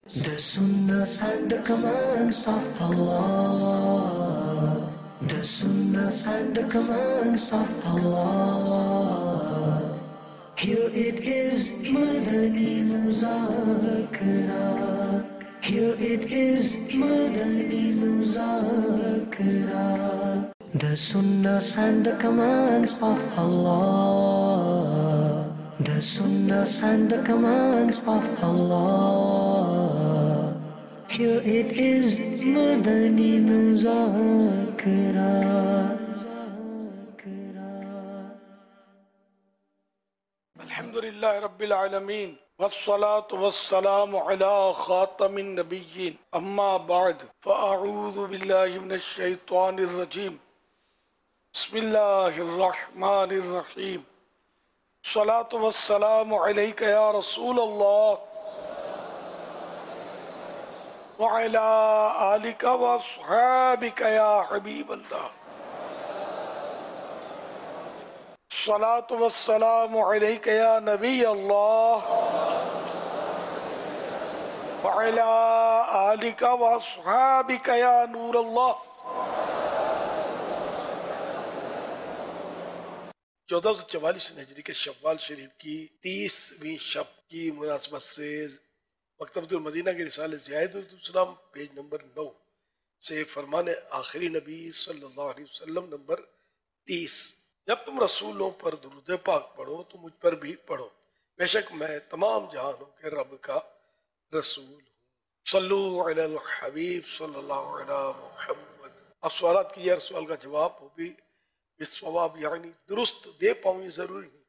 The Sunnah and the commands of Allah. The Sunnah and the commands of Allah. Here it is, Madani Muzakara. Here it is, Madani Muzakara. The Sunnah and the commands of Allah. The Sunnah and the commands of Allah. Here it is, Madani Muzakara. الحمد لله رب العالمين والصلاة والسلام على خاتم النبيين أما بعد فأعوذ بالله من الشيطان الرجيم بسم الله الرحمن الرحيم الصلاة والسلام عليك يا رسول الله وعلى آلك وأصحابك يا حبيب الله الصلاة والسلام عليك يا نبي الله وعلى آلك وأصحابك يا نور الله 1444 ہجری کے شوال شریف کی 30ویں شب کی مناسبت سے مکتبۃ المدینہ کے رسالے زیاد الاسلام پیج نمبر 9 سے فرمان آخری نبی صلی اللہ علیہ وسلم نمبر 30. جب تم رسولوں پر درود پاک پڑھو تو مجھ پر بھی پڑھو، بے شک میں تمام جہانوں کے رب کا رسول ہوں. صلو علی الحبیب صلی اللہ علیہ محمد. اب سوالات کی ہر سوال کا جواب ہو بھی بالصواب یعنی درست دے پاؤں یہ ضروری نہیں.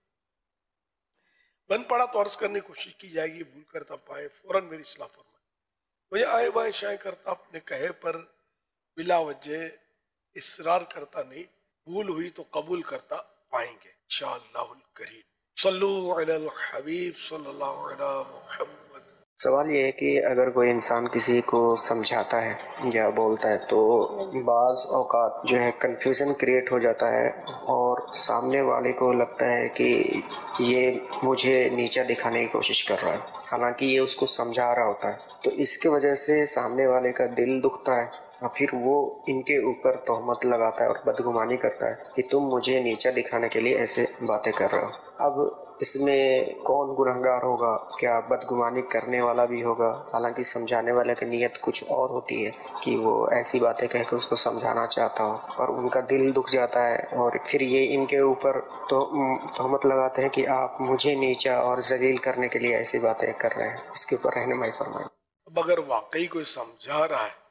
بن پڑا تو عرض کرنے کی کوشش کی جائے گی، بھول کرتا پائے فوراً میری اصلاح فرمائے. مجھے آئے بائیں شائیں کرتا اپنے کہے پر بلا وجہ اصرار کرتا نہیں، بھول ہوئی تو قبول کرتا پائیں گے انشاءاللہ الکریم. صلو علی الحبیب صلی اللہ علیہ محمد. سوال یہ ہے کہ اگر کوئی انسان کسی کو سمجھاتا ہے یا بولتا ہے تو بعض اوقات جو ہے کنفیوژن کریٹ ہو جاتا ہے اور سامنے والے کو لگتا ہے کہ یہ مجھے نیچا دکھانے کی کوشش کر رہا ہے، حالانکہ یہ اس کو سمجھا رہا ہوتا ہے. تو اس کی وجہ سے سامنے والے کا دل دکھتا ہے اور پھر وہ ان کے اوپر تہمت لگاتا ہے اور بدگمانی کرتا ہے کہ تم مجھے نیچا دکھانے کے لیے ایسے باتیں کر رہے ہو. اب اس میں کون گنہگار ہوگا؟ کیا بدگمانی کرنے والا بھی ہوگا؟ حالانکہ سمجھانے والے کی نیت کچھ اور ہوتی ہے کہ وہ ایسی باتیں کہہ کے اس کو سمجھانا چاہتا ہو اور ان کا دل دکھ جاتا ہے اور پھر یہ ان کے اوپر تو تہمت لگاتے ہیں کہ آپ مجھے نیچا اور ذلیل کرنے کے لیے ایسی باتیں کر رہے ہیں. اس کے اوپر رہنمائی فرمائیں. اب اگر واقعی کوئی سمجھا رہا ہے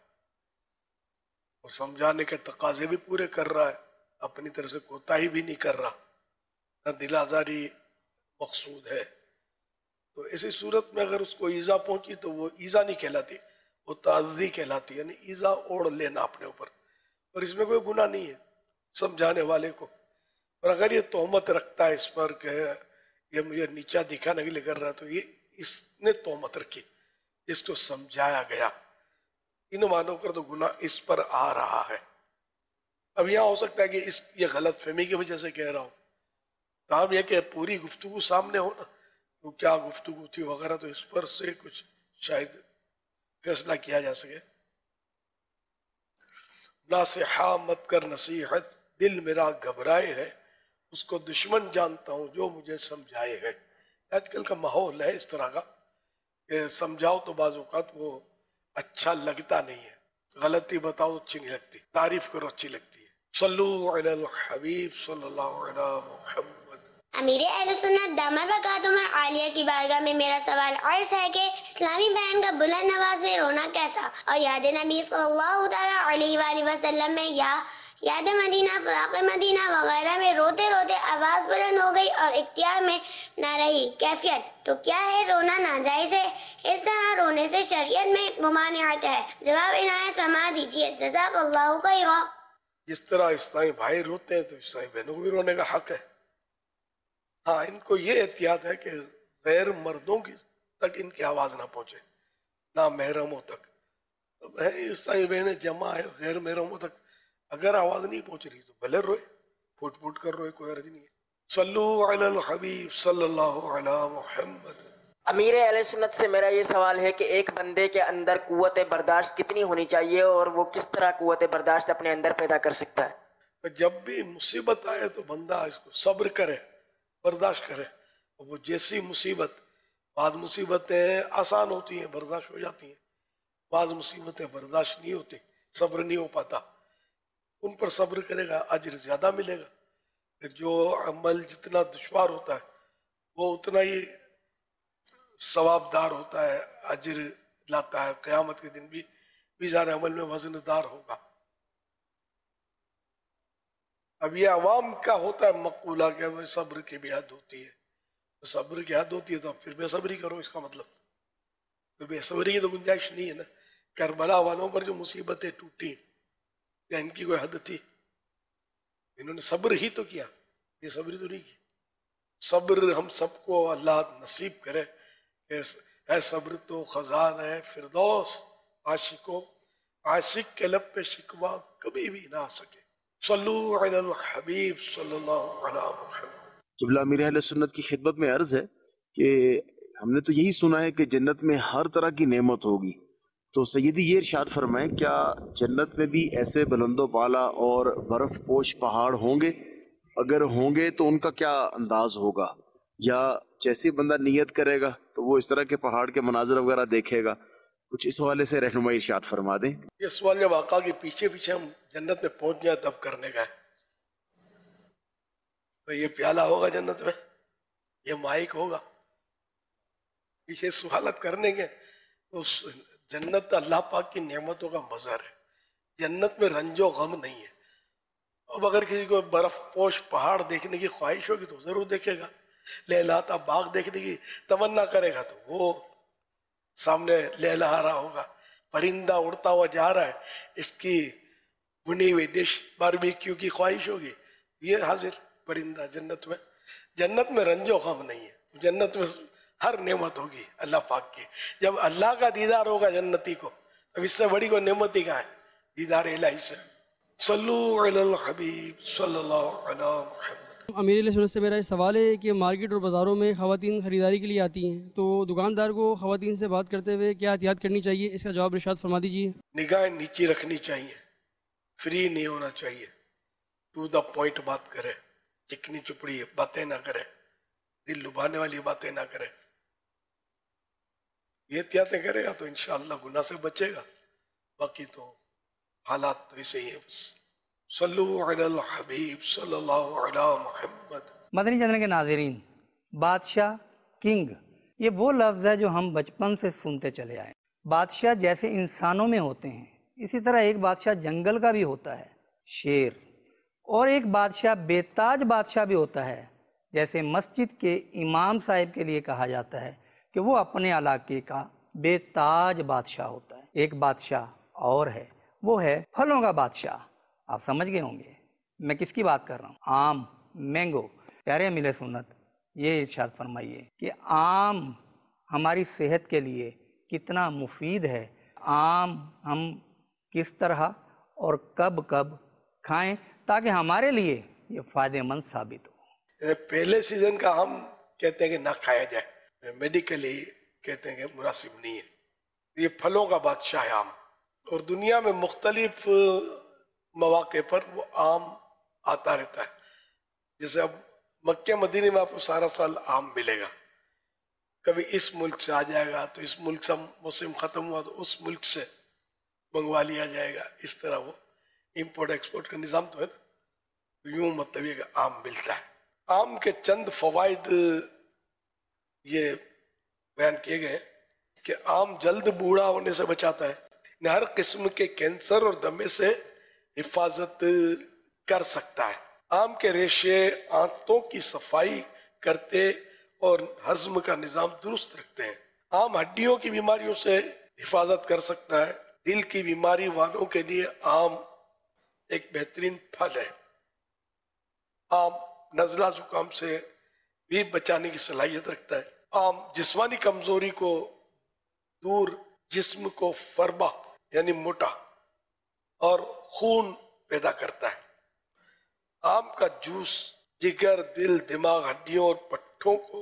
اور سمجھانے کے تقاضے بھی پورے کر رہا ہے، اپنی طرف سے کوتاہی بھی نہیں کر رہا، نہ دل آزاری مقصود ہے، تو ایسی صورت میں اگر اس کو ایذا پہنچی تو وہ ایذا نہیں کہلاتی، وہ تعزی کہلاتی، یعنی ایذا اوڑھ لینا اپنے اوپر. اور اس میں کوئی گناہ نہیں ہے سمجھانے والے کو. اور اگر یہ تہمت رکھتا ہے اس پر کہ یہ مجھے نیچا دکھانے کے لیے کر رہا ہے، تو یہ اس نے تہمت رکھی، اس کو سمجھایا گیا، ان معنوں کر تو گناہ اس پر آ رہا ہے. اب یہاں ہو سکتا ہے کہ یہ غلط فہمی کی وجہ سے کہہ رہا ہوں. کام یہ کہ پوری گفتگو سامنے ہو نا، تو کیا گفتگو تھی وغیرہ، تو اس پر سے کچھ شاید فیصلہ کیا جا سکے. ناصحہ مت کر نصیحت، دل میرا گھبرائے ہے، اس کو دشمن جانتا ہوں جو مجھے سمجھائے ہے. آج کل کا ماحول ہے اس طرح کا کہ سمجھاؤ تو بعض اوقات وہ اچھا لگتا نہیں ہے، غلطی بتاؤ اچھی نہیں لگتی، تعریف کرو اچھی لگتی ہے. صلو علی الحبیب صلی اللہ علیہ محمد. امیر اہل سنت دامت برکاتہم عالیہ کی بارگاہ میں میرا سوال عرض ہے کہ اسلامی بہن کا بلند آواز میں رونا کیسا، اور یاد نبی صلی اللہ تعالیٰ علیہ وآلہ وسلم میں یا یاد مدینہ، فراق مدینہ وغیرہ میں روتے روتے آواز بلند ہو گئی اور اختیار میں نہ رہی کیفیت، تو کیا ہے رونا ناجائز ہے؟ اس طرح رونے سے شریعت میں ممانعت ہے؟ جواب عنایت فرما دیجیے، جزاک اللہ خیرا. جس طرح اسلامی بھائی روتے ہیں تو اسلامی بہنوں کو بھی رونے کا حق ہے. ہاں، ان کو یہ احتیاط ہے کہ غیر مردوں تک ان کی آواز نہ پہنچے، نہ محرموں تک. عیسائی بہنیں جمع ہے، غیر محرموں تک اگر آواز نہیں پہنچ رہی تو بھلے روئے، پھوٹ پھوٹ کر روئے، کوئی حرج نہیں ہے. صلو علی الحبیب صلی اللہ علی محمد. امیر اہل سنت سے میرا یہ سوال ہے کہ ایک بندے کے اندر قوت برداشت کتنی ہونی چاہیے اور وہ کس طرح قوت برداشت اپنے اندر پیدا کر سکتا ہے؟ جب بھی مصیبت آئے تو بندہ اس کو صبر کرے، برداشت کرے. وہ جیسی مصیبت، بعض مصیبتیں آسان ہوتی ہیں، برداشت ہو جاتی ہیں، بعض مصیبتیں برداشت نہیں ہوتی، صبر نہیں ہو پاتا. ان پر صبر کرے گا اجر زیادہ ملے گا. جو عمل جتنا دشوار ہوتا ہے وہ اتنا ہی ثواب دار ہوتا ہے، اجر لاتا ہے. قیامت کے دن بھی میزان عمل میں وزن دار ہوگا. اب یہ عوام کا ہوتا ہے مقولہ کہ وہ صبر کی بھی حد ہوتی ہے. صبر کی حد ہوتی ہے تو پھر بے صبری کرو، اس کا مطلب تو بے صبری کی تو گنجائش نہیں ہے نا. کربلا والوں پر جو مصیبتیں ٹوٹی، کیا ان کی کوئی حد تھی؟ انہوں نے صبر ہی تو کیا، یہ صبری تو نہیں کی. صبر ہم سب کو اللہ نصیب کرے. اے صبر تو خزان ہے فردوس، عاشق کے لب پہ شکوہ کبھی بھی نہ آ سکے. صلو علی الحبیب صلی اللہ علیہ محمد. قبلہ امیر اہل سنت کی خدمت میں عرض ہے کہ ہم نے تو یہی سنا ہے کہ جنت میں ہر طرح کی نعمت ہوگی، تو سیدی یہ ارشاد فرمائیں کیا جنت میں بھی ایسے بلند و بالا اور برف پوش پہاڑ ہوں گے؟ اگر ہوں گے تو ان کا کیا انداز ہوگا؟ یا جیسے بندہ نیت کرے گا تو وہ اس طرح کے پہاڑ کے مناظر وغیرہ دیکھے گا؟ کچھ اس حوالے سے رہنمائی ارشاد فرما دیں. یہ سوال جب آقا کے پیچھے پیچھے ہم جنت میں پہنچ جائیں تب کرنے کا ہے. تو یہ پیالہ ہوگا جنت میں، یہ مائک ہوگا، پیچھے سوالات کرنے کے. اس جنت اللہ پاک کی نعمتوں کا مظہر ہے. جنت میں رنج و غم نہیں ہے. اب اگر کسی کو برف پوش پہاڑ دیکھنے کی خواہش ہوگی تو ضرور دیکھے گا. لہلاتا باغ دیکھنے کی تمنا کرے گا تو وہ سامنے لہلا رہا ہوگا. پرندہ اڑتا ہوا جا رہا ہے، اس کی بنی ہوئی ڈش باربیکیو کی خواہش ہوگی، یہ حاضر پرندہ جنت میں. جنت میں رنج و غم نہیں ہے. جنت میں ہر نعمت ہوگی اللہ پاک کی. جب اللہ کا دیدار ہوگا جنتی کو، اب اس سے بڑی کوئی نعمت ہی کہاں ہے دیدار الہی سے. صلو علی الحبیب صلی اللہ علیہ محمد. امیر علیہ سنت سے میرا یہ سوال ہے کہ مارکیٹ اور بازاروں میں خواتین خریداری کے لیے آتی ہیں، تو دکاندار کو خواتین سے بات کرتے ہوئے کیا احتیاط کرنی چاہیے؟ اس کا جواب ارشاد فرما دیجیے. نگاہیں نیچی رکھنی چاہیے، فری نہیں ہونا چاہیے. ٹو دا پوائنٹ بات کرے، چکنی چپڑی باتیں نہ کرے، دل لبھانے والی باتیں نہ کرے. یہ احتیاطیں کرے گا تو انشاءاللہ گناہ سے بچے گا. باقی تو حالات تو ایسے ہی ہیں. بس صلو علی الحبیب صلی اللہ علیہ محمد. مدنی چینل کے ناظرین، بادشاہ، کنگ، یہ وہ لفظ ہے جو ہم بچپن سے سنتے چلے آئے. بادشاہ جیسے انسانوں میں ہوتے ہیں، اسی طرح ایک بادشاہ جنگل کا بھی ہوتا ہے، شیر. اور ایک بادشاہ بے تاج بادشاہ بھی ہوتا ہے، جیسے مسجد کے امام صاحب کے لیے کہا جاتا ہے کہ وہ اپنے علاقے کا بے تاج بادشاہ ہوتا ہے. ایک بادشاہ اور ہے، وہ ہے پھلوں کا بادشاہ. آپ سمجھ گئے ہوں گے میں کس کی بات کر رہا ہوں. آم، مینگو. پیارے ملے سنت، یہ ارشاد فرمائیے کہ آم ہماری صحت کے لیے کتنا مفید ہے. آم ہم کس طرح اور کب کب کھائیں تاکہ ہمارے لیے یہ فائدہ مند ثابت ہو. پہلے سیزن کا آم کہتے ہیں کہ نہ کھایا جائے، میڈیکلی کہتے ہیں کہ مناسب نہیں ہے. یہ پھلوں کا بادشاہ ہے آم. اور دنیا میں مختلف مواقع پر وہ آم آتا رہتا ہے. جیسے اب مکہ مدینے میں آپ کو سارا سال آم ملے گا. کبھی اس ملک سے آ جائے گا تو اس ملک سے موسم ختم ہوا تو اس ملک سے منگوا لیا جائے گا. اس طرح وہ امپورٹ ایکسپورٹ کا نظام تو ہے نا. یوں مطلب یہ کہ آم ملتا ہے. آم کے چند فوائد یہ بیان کیے گئے کہ آم جلد بوڑھا ہونے سے بچاتا ہے، ہر قسم کے کینسر اور دمے سے حفاظت کر سکتا ہے. آم کے ریشے آنتوں کی صفائی کرتے اور ہضم کا نظام درست رکھتے ہیں. آم ہڈیوں کی بیماریوں سے حفاظت کر سکتا ہے. دل کی بیماری والوں کے لیے آم ایک بہترین پھل ہے. آم نزلہ زکام سے بھی بچانے کی صلاحیت رکھتا ہے. آم جسمانی کمزوری کو دور، جسم کو فربا یعنی موٹا اور خون پیدا کرتا ہے. آم کا جوس جگر، دل، دماغ، ہڈیوں اور پٹھوں کو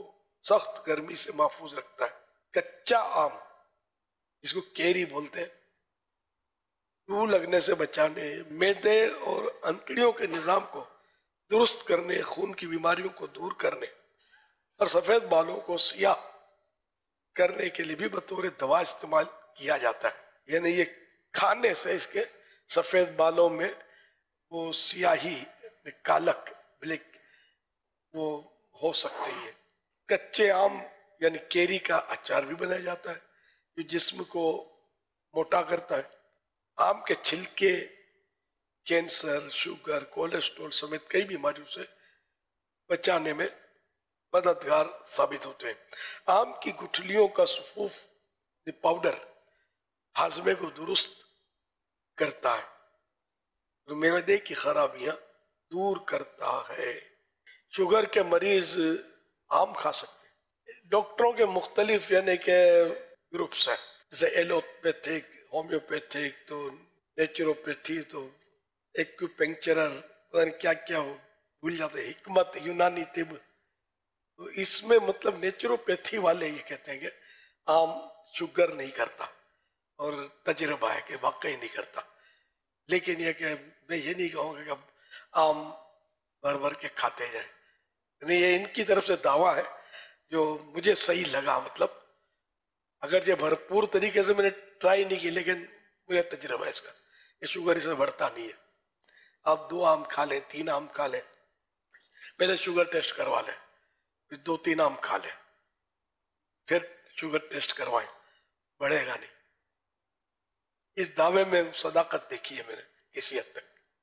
سخت گرمی سے محفوظ رکھتا ہے۔ کچا آم جس کو کیری بولتے ہیں، لو لگنے سے بچانے، معدے اور انتڑیوں کے نظام کو درست کرنے، خون کی بیماریوں کو دور کرنے اور سفید بالوں کو سیاہ کرنے کے لیے بھی بطور دوا استعمال کیا جاتا ہے۔ یعنی یہ کھانے سے اس کے سفید بالوں میں وہ سیاہی، کالک، بلیک وہ ہو سکتی ہے۔ کچے آم یعنی کیری کا اچار بھی بنایا جاتا ہے جو جسم کو موٹا کرتا ہے۔ آم کے چھلکے کینسر، شوگر، کولیسٹرول سمیت کئی بیماریوں سے بچانے میں مددگار ثابت ہوتے ہیں۔ آم کی گٹھلیوں کا صفوف پاؤڈر ہاضمے کو درست کرتا ہے، معدے کی خرابیاں دور کرتا ہے۔ شوگر کے مریض آم کھا سکتے ہیں۔ ڈاکٹروں کے مختلف یعنی کہ گروپس ہیں، جیسے ایلوپیتھک، ہومیوپیتھک، تو نیچروپیتھی، تو ایکوپنکچرر، پتہ نہیں کیا کیا ہو، بھول جاتے ہیں، حکمت، یونانی طب۔ تو اس میں مطلب نیچروپیتھی والے یہ کہتے ہیں کہ آم شوگر نہیں کرتا، اور تجربہ ہے کہ واقعی نہیں کرتا۔ لیکن یہ کہ میں یہ نہیں کہوں گا کہ اب آم بھر بھر کے کھاتے جائیں، یعنی یہ ان کی طرف سے دعویٰ ہے جو مجھے صحیح لگا۔ مطلب اگر یہ بھرپور طریقے سے میں نے ٹرائی نہیں کی، لیکن مجھے تجربہ ہے اس کا، یہ شوگر اس میں بڑھتا نہیں ہے۔ آپ 2 آم کھا لیں، 3 آم کھا لیں، پہلے شوگر ٹیسٹ کروا لیں، پھر 2-3 آم کھا لیں، پھر شوگر ٹیسٹ کروائیں، بڑھے گا نہیں۔ اس دعوے میں صداقت دیکھی ہے میں نے کسی حد تک۔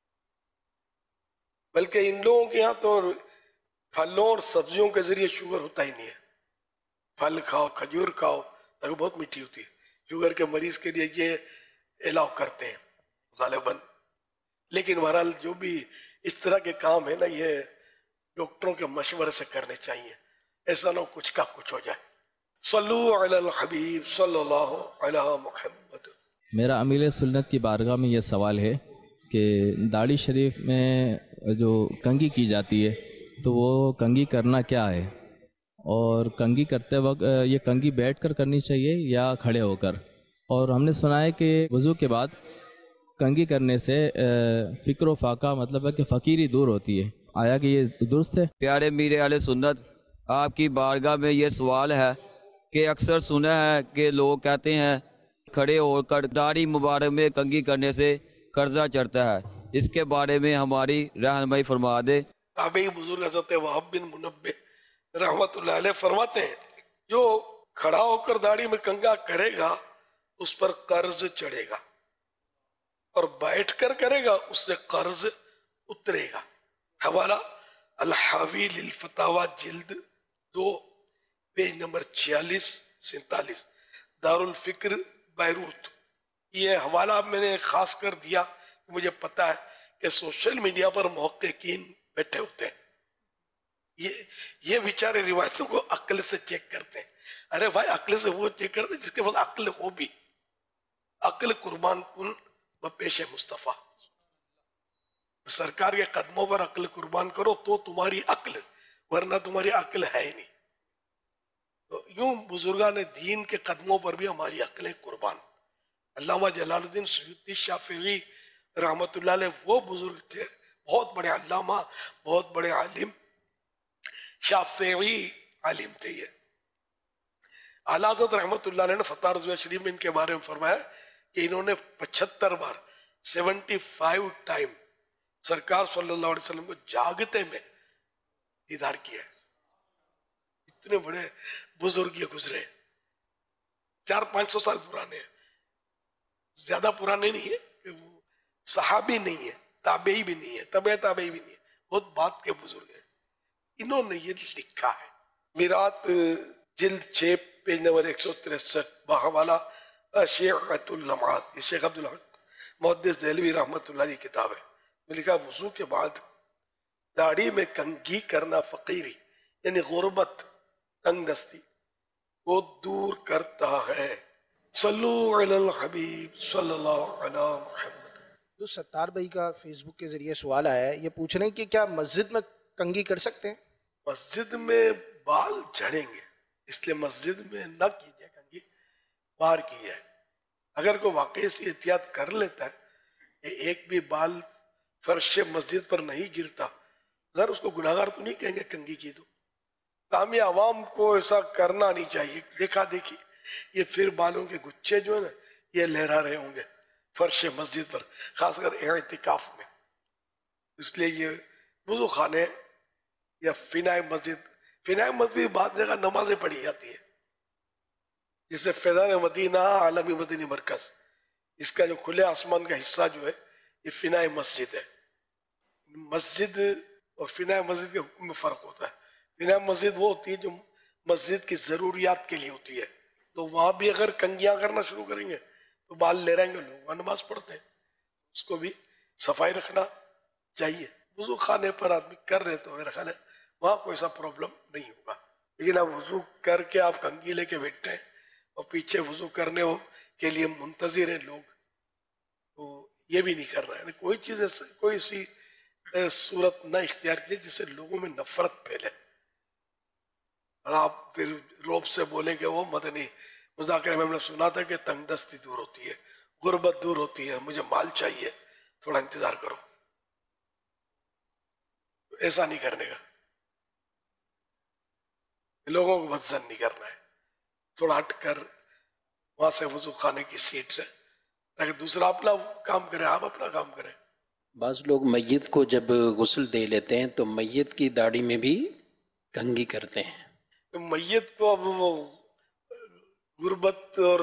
بلکہ ان لوگوں کے ہاں تو پھلوں اور سبزیوں کے ذریعے شوگر ہوتا ہی نہیں ہے۔ پھل کھاؤ، کھجور کھاؤ، تاکہ بہت میٹھی ہوتی ہے، شوگر کے مریض کے لیے یہ الاؤ کرتے ہیں غالباً۔ لیکن بہرحال جو بھی اس طرح کے کام ہے نا، یہ ڈاکٹروں کے مشورے سے کرنے چاہیے، ایسا نہ کچھ کا کچھ ہو جائے۔ صلو علی الحبیب صلی اللہ علی محمد۔ میرا امیر سنت کی بارگاہ میں یہ سوال ہے کہ داڑھی شریف میں جو کنگھی کی جاتی ہے تو وہ کنگھی کرنا کیا ہے، اور کنگھی کرتے وقت یہ کنگھی بیٹھ کر کرنی چاہیے یا کھڑے ہو کر؟ اور ہم نے سنا ہے کہ وضو کے بعد کنگھی کرنے سے فکر و فاقہ مطلب ہے کہ فقیری دور ہوتی ہے، آیا کہ یہ درست ہے؟ پیارے میر اہل سنت، آپ کی بارگاہ میں یہ سوال ہے کہ اکثر سنا ہے کہ لوگ کہتے ہیں کھڑے ہو کر داڑھی مبارک میں کنگھی کرنے سے قرضہ چڑھتا ہے، اس کے بارے میں ہماری رہنمائی فرما دے۔ تابعی بزرگ حضرت وہب بن منبہ رحمت اللہ علیہ فرماتے ہیں جو کھڑا ہو کر داڑھی میں کنگھا کرے گا اس پر قرض چڑھے گا، اور بیٹھ کر کرے گا اس سے قرض اترے گا۔ حوالہ الحاوی للفتاوی جلد 2 پیج نمبر 46-47، دارالفکر بیروت۔ یہ حوالہ میں نے خاص کر دیا، مجھے پتا ہے کہ سوشل میڈیا پر محققین بیٹھے ہوتے ہیں، یہ بیچارے روایتوں کو عقل سے چیک کرتے ہیں۔ ارے بھائی، عقل سے وہ چیک کرتے جس کے پاس عقل ہو بھی، عقل قربان کن بپیش مصطفیٰ۔ سرکار کے قدموں پر عقل قربان کرو تو تمہاری عقل، ورنہ تمہاری عقل ہے ہی نہیں۔ تو یوں بزرگان دین کے قدموں پر بھی ہماری عقلیں قربان۔ علامہ جلال الدین سیوطی شافعی رحمت اللہ علیہ وہ بزرگ تھے، بہت بڑے علامہ، بہت بڑے عالم، شافعی عالم تھے یہ۔ اعلیٰ حضرت رحمت اللہ علیہ نے فتح رضویہ شریف میں ان کے بارے میں فرمایا کہ انہوں نے 75 بار 75 ٹائم سرکار صلی اللہ علیہ وسلم کو جاگتے میں دیدار کیا ہے۔ اتنے بڑے بزرگ یہ گزرے، 400-500 سال پرانے ہیں، زیادہ پرانے نہیں ہے کہ وہ صحابی نہیں ہے، تابعی بھی نہیں ہے، تبع تابعی بھی نہیں ہے، بہت بات کے بزرگ ہیں۔ انہوں نے یہ لکھا ہے، میرات جلد 6 پیج نمبر 163، بحوالہ شیخۃ اللمعات، یہ شیخ عبدالحق محدث دہلوی رحمت اللہ علیہ کتاب ہے، میں لکھا وضو کے بعد داڑھی میں کنگھی کرنا فقیری یعنی غربت، تنگ دستی کو دور کرتا ہے۔ صلو علی الحبیب صلی اللہ علی محمد۔ جو ستار بھائی کا فیس بک کے ذریعے سوال آیا ہے، یہ پوچھ رہے ہیں کہ کیا مسجد میں کنگھی کر سکتے ہیں؟ مسجد میں بال جھڑیں گے، اس لیے مسجد میں نہ کی جائے کنگھی، باہر کی جائے. اگر کوئی واقعی اس کی احتیاط کر لیتا ہے کہ ایک بھی بال فرش مسجد پر نہیں گرتا، ذرا اس کو گناہگار تو نہیں کہیں گے کنگھی کی. تو تاہم عوام کو ایسا کرنا نہیں چاہیے. دیکھا دیکھی یہ پھر بالوں کے گچھے جو ہے نا یہ لہرا رہے ہوں گے فرش مسجد پر، خاص کر اعتکاف میں. اس لیے یہ وضو خانے یا فنائے مسجد بھی بعض جگہ نمازیں پڑھی جاتی ہے، جسے فیضان مدینہ عالمی مدینی مرکز، اس کا جو کھلے آسمان کا حصہ جو ہے یہ فنائے مسجد ہے. مسجد اور فنائے مسجد کے حکم میں فرق ہوتا ہے. فنائے مسجد وہ ہوتی ہے جو مسجد کی ضروریات کے لیے ہوتی ہے، تو وہاں بھی اگر کنگیاں کرنا شروع کریں گے تو بال لے رہیں گے لوگ، وہاں نماز پڑھتے ہیں. اس کو بھی صفائی رکھنا چاہیے. وضو خانے پر آدمی کر رہے تو میرا خیال ہے وہاں کوئی ایسا پرابلم نہیں ہوگا. لیکن اب وضو کر کے آپ کنگھی لے کے بیٹھتے ہیں اور پیچھے وضو کرنے کے لیے منتظر ہیں لوگ، تو یہ بھی نہیں کر رہا ہے. کوئی چیز کوئی ایسی صورت نہ اختیار کی جس سے لوگوں میں نفرت پھیلے اور آپ پھر روب سے بولیں کہ وہ مدنی مذاکرے میں ہم نے سنا تھا کہ تنگ دستی دور ہوتی ہے، غربت دور ہوتی ہے، مجھے مال چاہیے، تھوڑا انتظار کرو. ایسا نہیں کرنے کا. لوگوں کو وزن نہیں کرنا ہے. تھوڑا ہٹ کر وہاں سے وضو خانے کی سیٹ سے، تاکہ دوسرا اپنا کام کرے، آپ اپنا کام کریں. بعض لوگ میت کو جب غسل دے لیتے ہیں تو میت کی داڑھی میں بھی کنگھی کرتے ہیں. میت کو اب وہ غربت اور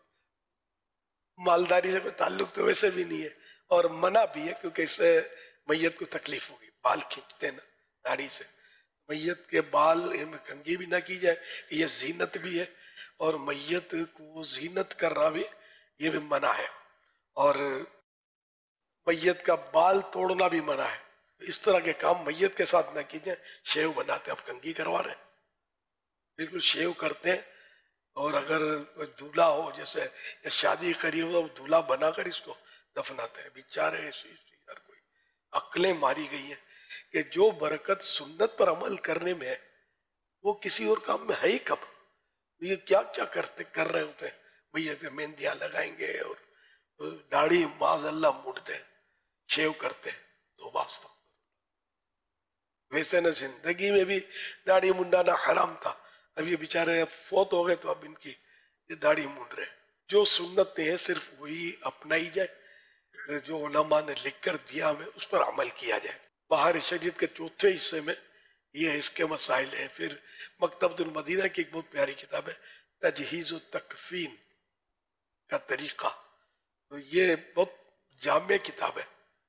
مالداری سے کوئی تعلق تو ویسے بھی نہیں ہے، اور منع بھی ہے کیونکہ اس سے میت کو تکلیف ہوگی. بال کھینچتے ہیں نا داڑھی سے، میت کے بال میں کنگھی بھی نہ کی جائے. یہ زینت بھی ہے اور میت کو زینت کرنا بھی یہ بھی منع ہے، اور میت کا بال توڑنا بھی منع ہے. اس طرح کے کام میت کے ساتھ نہ کیجیے. شیو بناتے اب کنگھی کروا رہے ہیں، بالکل شیو کرتے ہیں. اور اگر کوئی دولہا ہو جیسے شادی قریب ہو دولہا بنا کر اس کو دفناتے ہیں. بیچارے ایسی ہر کوئی عقلیں ماری گئی ہیں کہ جو برکت سنت پر عمل کرنے میں ہے وہ کسی اور کام میں ہے ہی کب. یہ کیا کیا کر رہے ہوتے ہیں. میت میں مہندیاں لگائیں گے اور داڑھی معاذ اللہ موڑتے ہیں، شیو کرتے ہیں. تو واسطہ ویسے نہ زندگی میں بھی داڑھی منڈانا حرام تھا، اب یہ بیچارے فوت ہو گئے تو اب ان کی یہ داڑھی مونڈ رہے. جو سنتیں ہیں صرف وہی اپنائی جائے، جو علماء نے لکھ کر دیا ہمیں اس پر عمل کیا جائے. بہار شریعت کے چوتھے حصے میں یہ اس کے مسائل ہیں. پھر مکتبۃ المدینہ کی ایک بہت پیاری کتاب ہے تجہیز و تکفین کا طریقہ، تو یہ بہت جامع کتاب ہے.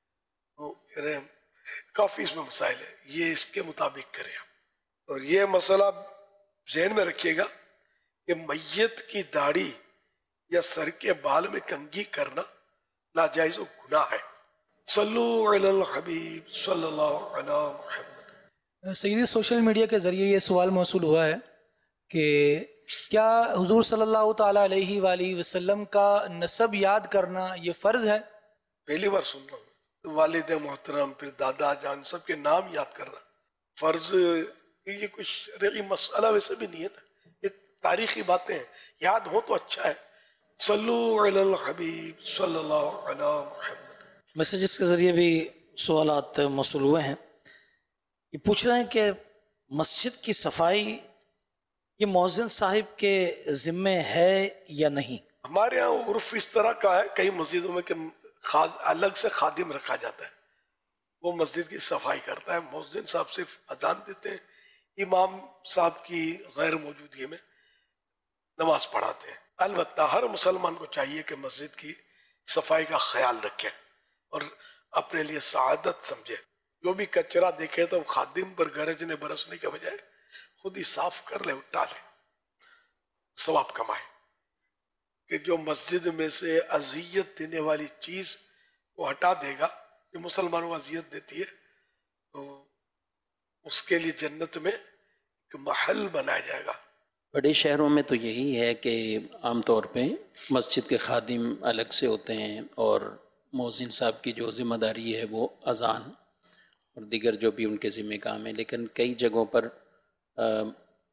کافی اس میں مسائل ہے، یہ اس کے مطابق کریں. اور یہ مسئلہ ذہن میں رکھیے گا کہ میت کی داڑھی یا سر کے بال میں کنگھی کرنا ناجائز و گناہ ہے. صلو علی الحبیب صلی اللہ علی محمد. سیدی سوشل میڈیا کے ذریعے یہ سوال موصول ہوا ہے کہ کیا حضور صلی اللہ تعالی علیہ وآلہ وسلم کا نسب یاد کرنا یہ فرض ہے؟ پہلی بار سن رہا ہوں. والد محترم، پھر دادا جان، سب کے نام یاد کرنا فرض. یہ کچھ شرعی مسئلہ ویسے بھی نہیں ہے نا، یہ تاریخی باتیں ہیں، یاد ہو تو اچھا ہے. صلو علی الحبیب صلی اللہ علی محمد. میسیجز کے ذریعے بھی سوالات موصول ہوئے ہیں. یہ پوچھ رہے ہیں کہ مسجد کی صفائی یہ مؤذن صاحب کے ذمے ہے یا نہیں؟ ہمارے یہاں عرف اس طرح کا ہے کئی مسجدوں میں کہ الگ سے خادم رکھا جاتا ہے، وہ مسجد کی صفائی کرتا ہے. مؤذن صاحب صرف اذان دیتے ہیں، امام صاحب کی غیر موجودگی میں نماز پڑھاتے ہیں. البتہ ہر مسلمان کو چاہیے کہ مسجد کی صفائی کا خیال رکھے اور اپنے لیے سعادت سمجھے. جو بھی کچرا دیکھے تو خادم پر گرجنے برسنے کے بجائے خود ہی صاف کر لے، اٹھا لے، ثواب کمائے. کہ جو مسجد میں سے اذیت دینے والی چیز کو ہٹا دے گا، جو مسلمانوں کو اذیت دیتی ہے، تو اس کے لیے جنت میں ایک محل بنایا جائے گا. بڑے شہروں میں تو یہی ہے کہ عام طور پہ مسجد کے خادم الگ سے ہوتے ہیں اور مؤذن صاحب کی جو ذمہ داری ہے وہ اذان اور دیگر جو بھی ان کے ذمہ کام ہے. لیکن کئی جگہوں پر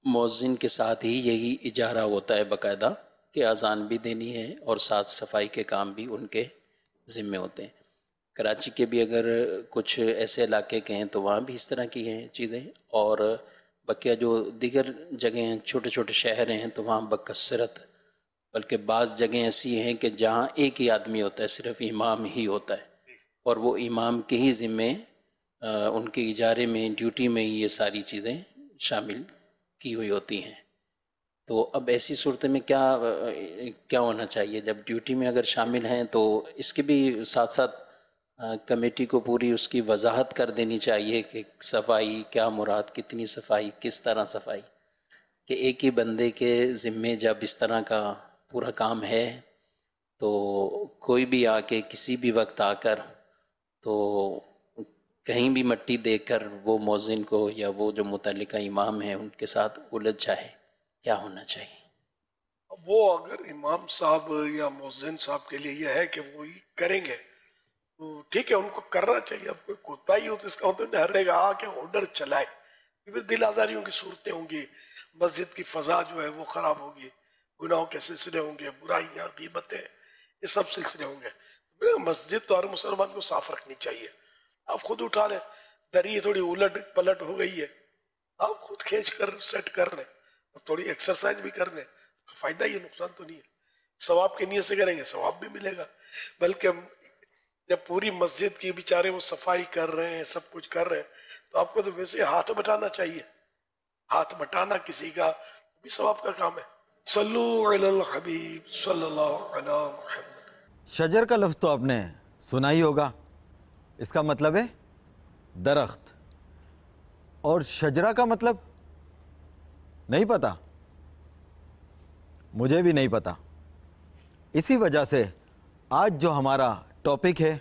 مؤذن کے ساتھ ہی یہی اجارہ ہوتا ہے باقاعدہ کہ اذان بھی دینی ہے اور ساتھ صفائی کے کام بھی ان کے ذمے ہوتے ہیں. کراچی کے بھی اگر کچھ ایسے علاقے کے ہیں تو وہاں بھی اس طرح کی ہیں چیزیں، اور بقیہ جو دیگر جگہیں ہیں چھوٹے چھوٹے شہر ہیں تو وہاں بکثرت، بلکہ بعض جگہیں ایسی ہیں کہ جہاں ایک ہی آدمی ہوتا ہے، صرف امام ہی ہوتا ہے، اور وہ امام کے ہی ذمے ان کے اجارے میں ڈیوٹی میں ہی یہ ساری چیزیں شامل کی ہوئی ہوتی ہیں. تو اب ایسی صورت میں کیا ہونا چاہیے؟ جب ڈیوٹی میں اگر شامل ہیں تو اس کے بھی ساتھ ساتھ کمیٹی کو پوری اس کی وضاحت کر دینی چاہیے کہ صفائی کیا مراد، کتنی صفائی، کس طرح صفائی، کہ ایک ہی بندے کے ذمے جب اس طرح کا پورا کام ہے تو کوئی بھی آ کے کسی بھی وقت آ کر تو کہیں بھی مٹی دے کر وہ مؤذن کو یا وہ جو متعلقہ امام ہیں ان کے ساتھ الجھ جائے. کیا ہونا چاہیے؟ وہ اگر امام صاحب یا مؤذن صاحب کے لیے یہ ہے کہ وہ یہ کریں گے تو ٹھیک ہے، ان کو کرنا چاہیے. اب کوئی کوتاہی ہو تو اس کا مطلب ہر ایک آ کے آرڈر چلائے، پھر دل آزاریوں کی صورتیں ہوں گی، مسجد کی فضا جو ہے وہ خراب ہوگی، گناہوں کے سلسلے ہوں گے، برائیاں، غیبتیں، یہ سب سلسلے ہوں گے. مسجد تو ہر مسلمان کو صاف رکھنی چاہیے. آپ خود اٹھا لیں، دری تھوڑی الٹ پلٹ ہو گئی ہے، آپ خود کھینچ کر سیٹ کر لیں، تھوڑی ایکسرسائز بھی کر لیں، فائدہ ہی ہے، نقصان تو نہیں ہے. ثواب کی نیت سے کریں گے ثواب بھی ملے گا. بلکہ جب پوری مسجد کی بیچارے وہ صفائی کر رہے ہیں، سب کچھ کر رہے ہیں، تو آپ کو تو ویسے ہاتھ بٹانا چاہیے. ہاتھ بٹانا کسی کا بھی ثواب کا کام ہے. صلو علی الحبیب صلی اللہ علی محمد. شجر کا لفظ تو آپ نے سنا ہی ہوگا، اس کا مطلب ہے درخت، اور شجرہ کا مطلب نہیں پتا؟ مجھے بھی نہیں پتا. اسی وجہ سے آج جو ہمارا ٹاپک ہے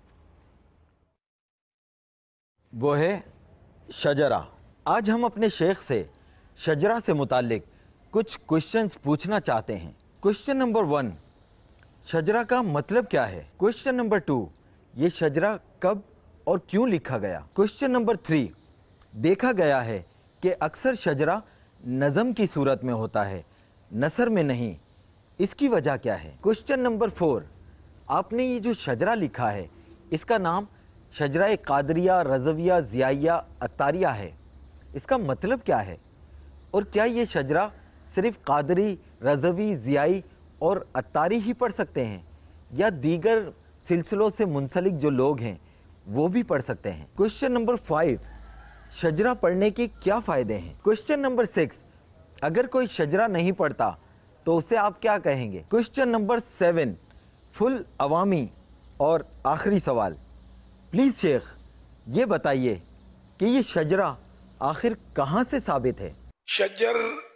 وہ ہے شجرہ. آج ہم اپنے شیخ سے شجرہ سے متعلق کچھ کوشچنز پوچھنا چاہتے ہیں. کوشچن نمبر 1، شجرہ کا مطلب کیا ہے؟ کوشچن نمبر 2، یہ شجرہ کب اور کیوں لکھا گیا؟ کوشچن نمبر 3، دیکھا گیا ہے کہ اکثر شجرہ نظم کی صورت میں ہوتا ہے، نثر میں نہیں، اس کی وجہ کیا ہے؟ کوشچن نمبر 4، آپ نے یہ جو شجرہ لکھا ہے اس کا نام شجرہ قادریہ، رضویہ، ضیائیہ، عطاریہ ہے، اس کا مطلب کیا ہے؟ اور کیا یہ شجرہ صرف قادری، رضوی، ضیائی اور عطاری ہی پڑھ سکتے ہیں یا دیگر سلسلوں سے منسلک جو لوگ ہیں وہ بھی پڑھ سکتے ہیں؟ کوشچن نمبر 5، شجرہ پڑھنے کے کیا فائدے ہیں؟ کوشچن نمبر 6، اگر کوئی شجرہ نہیں پڑھتا تو اسے آپ کیا کہیں گے؟ کوشچن نمبر 7، فل عوامی اور آخری سوال، پلیز شیخ یہ بتائیے کہ یہ شجرہ آخر کہاں سے ثابت ہے؟ شجر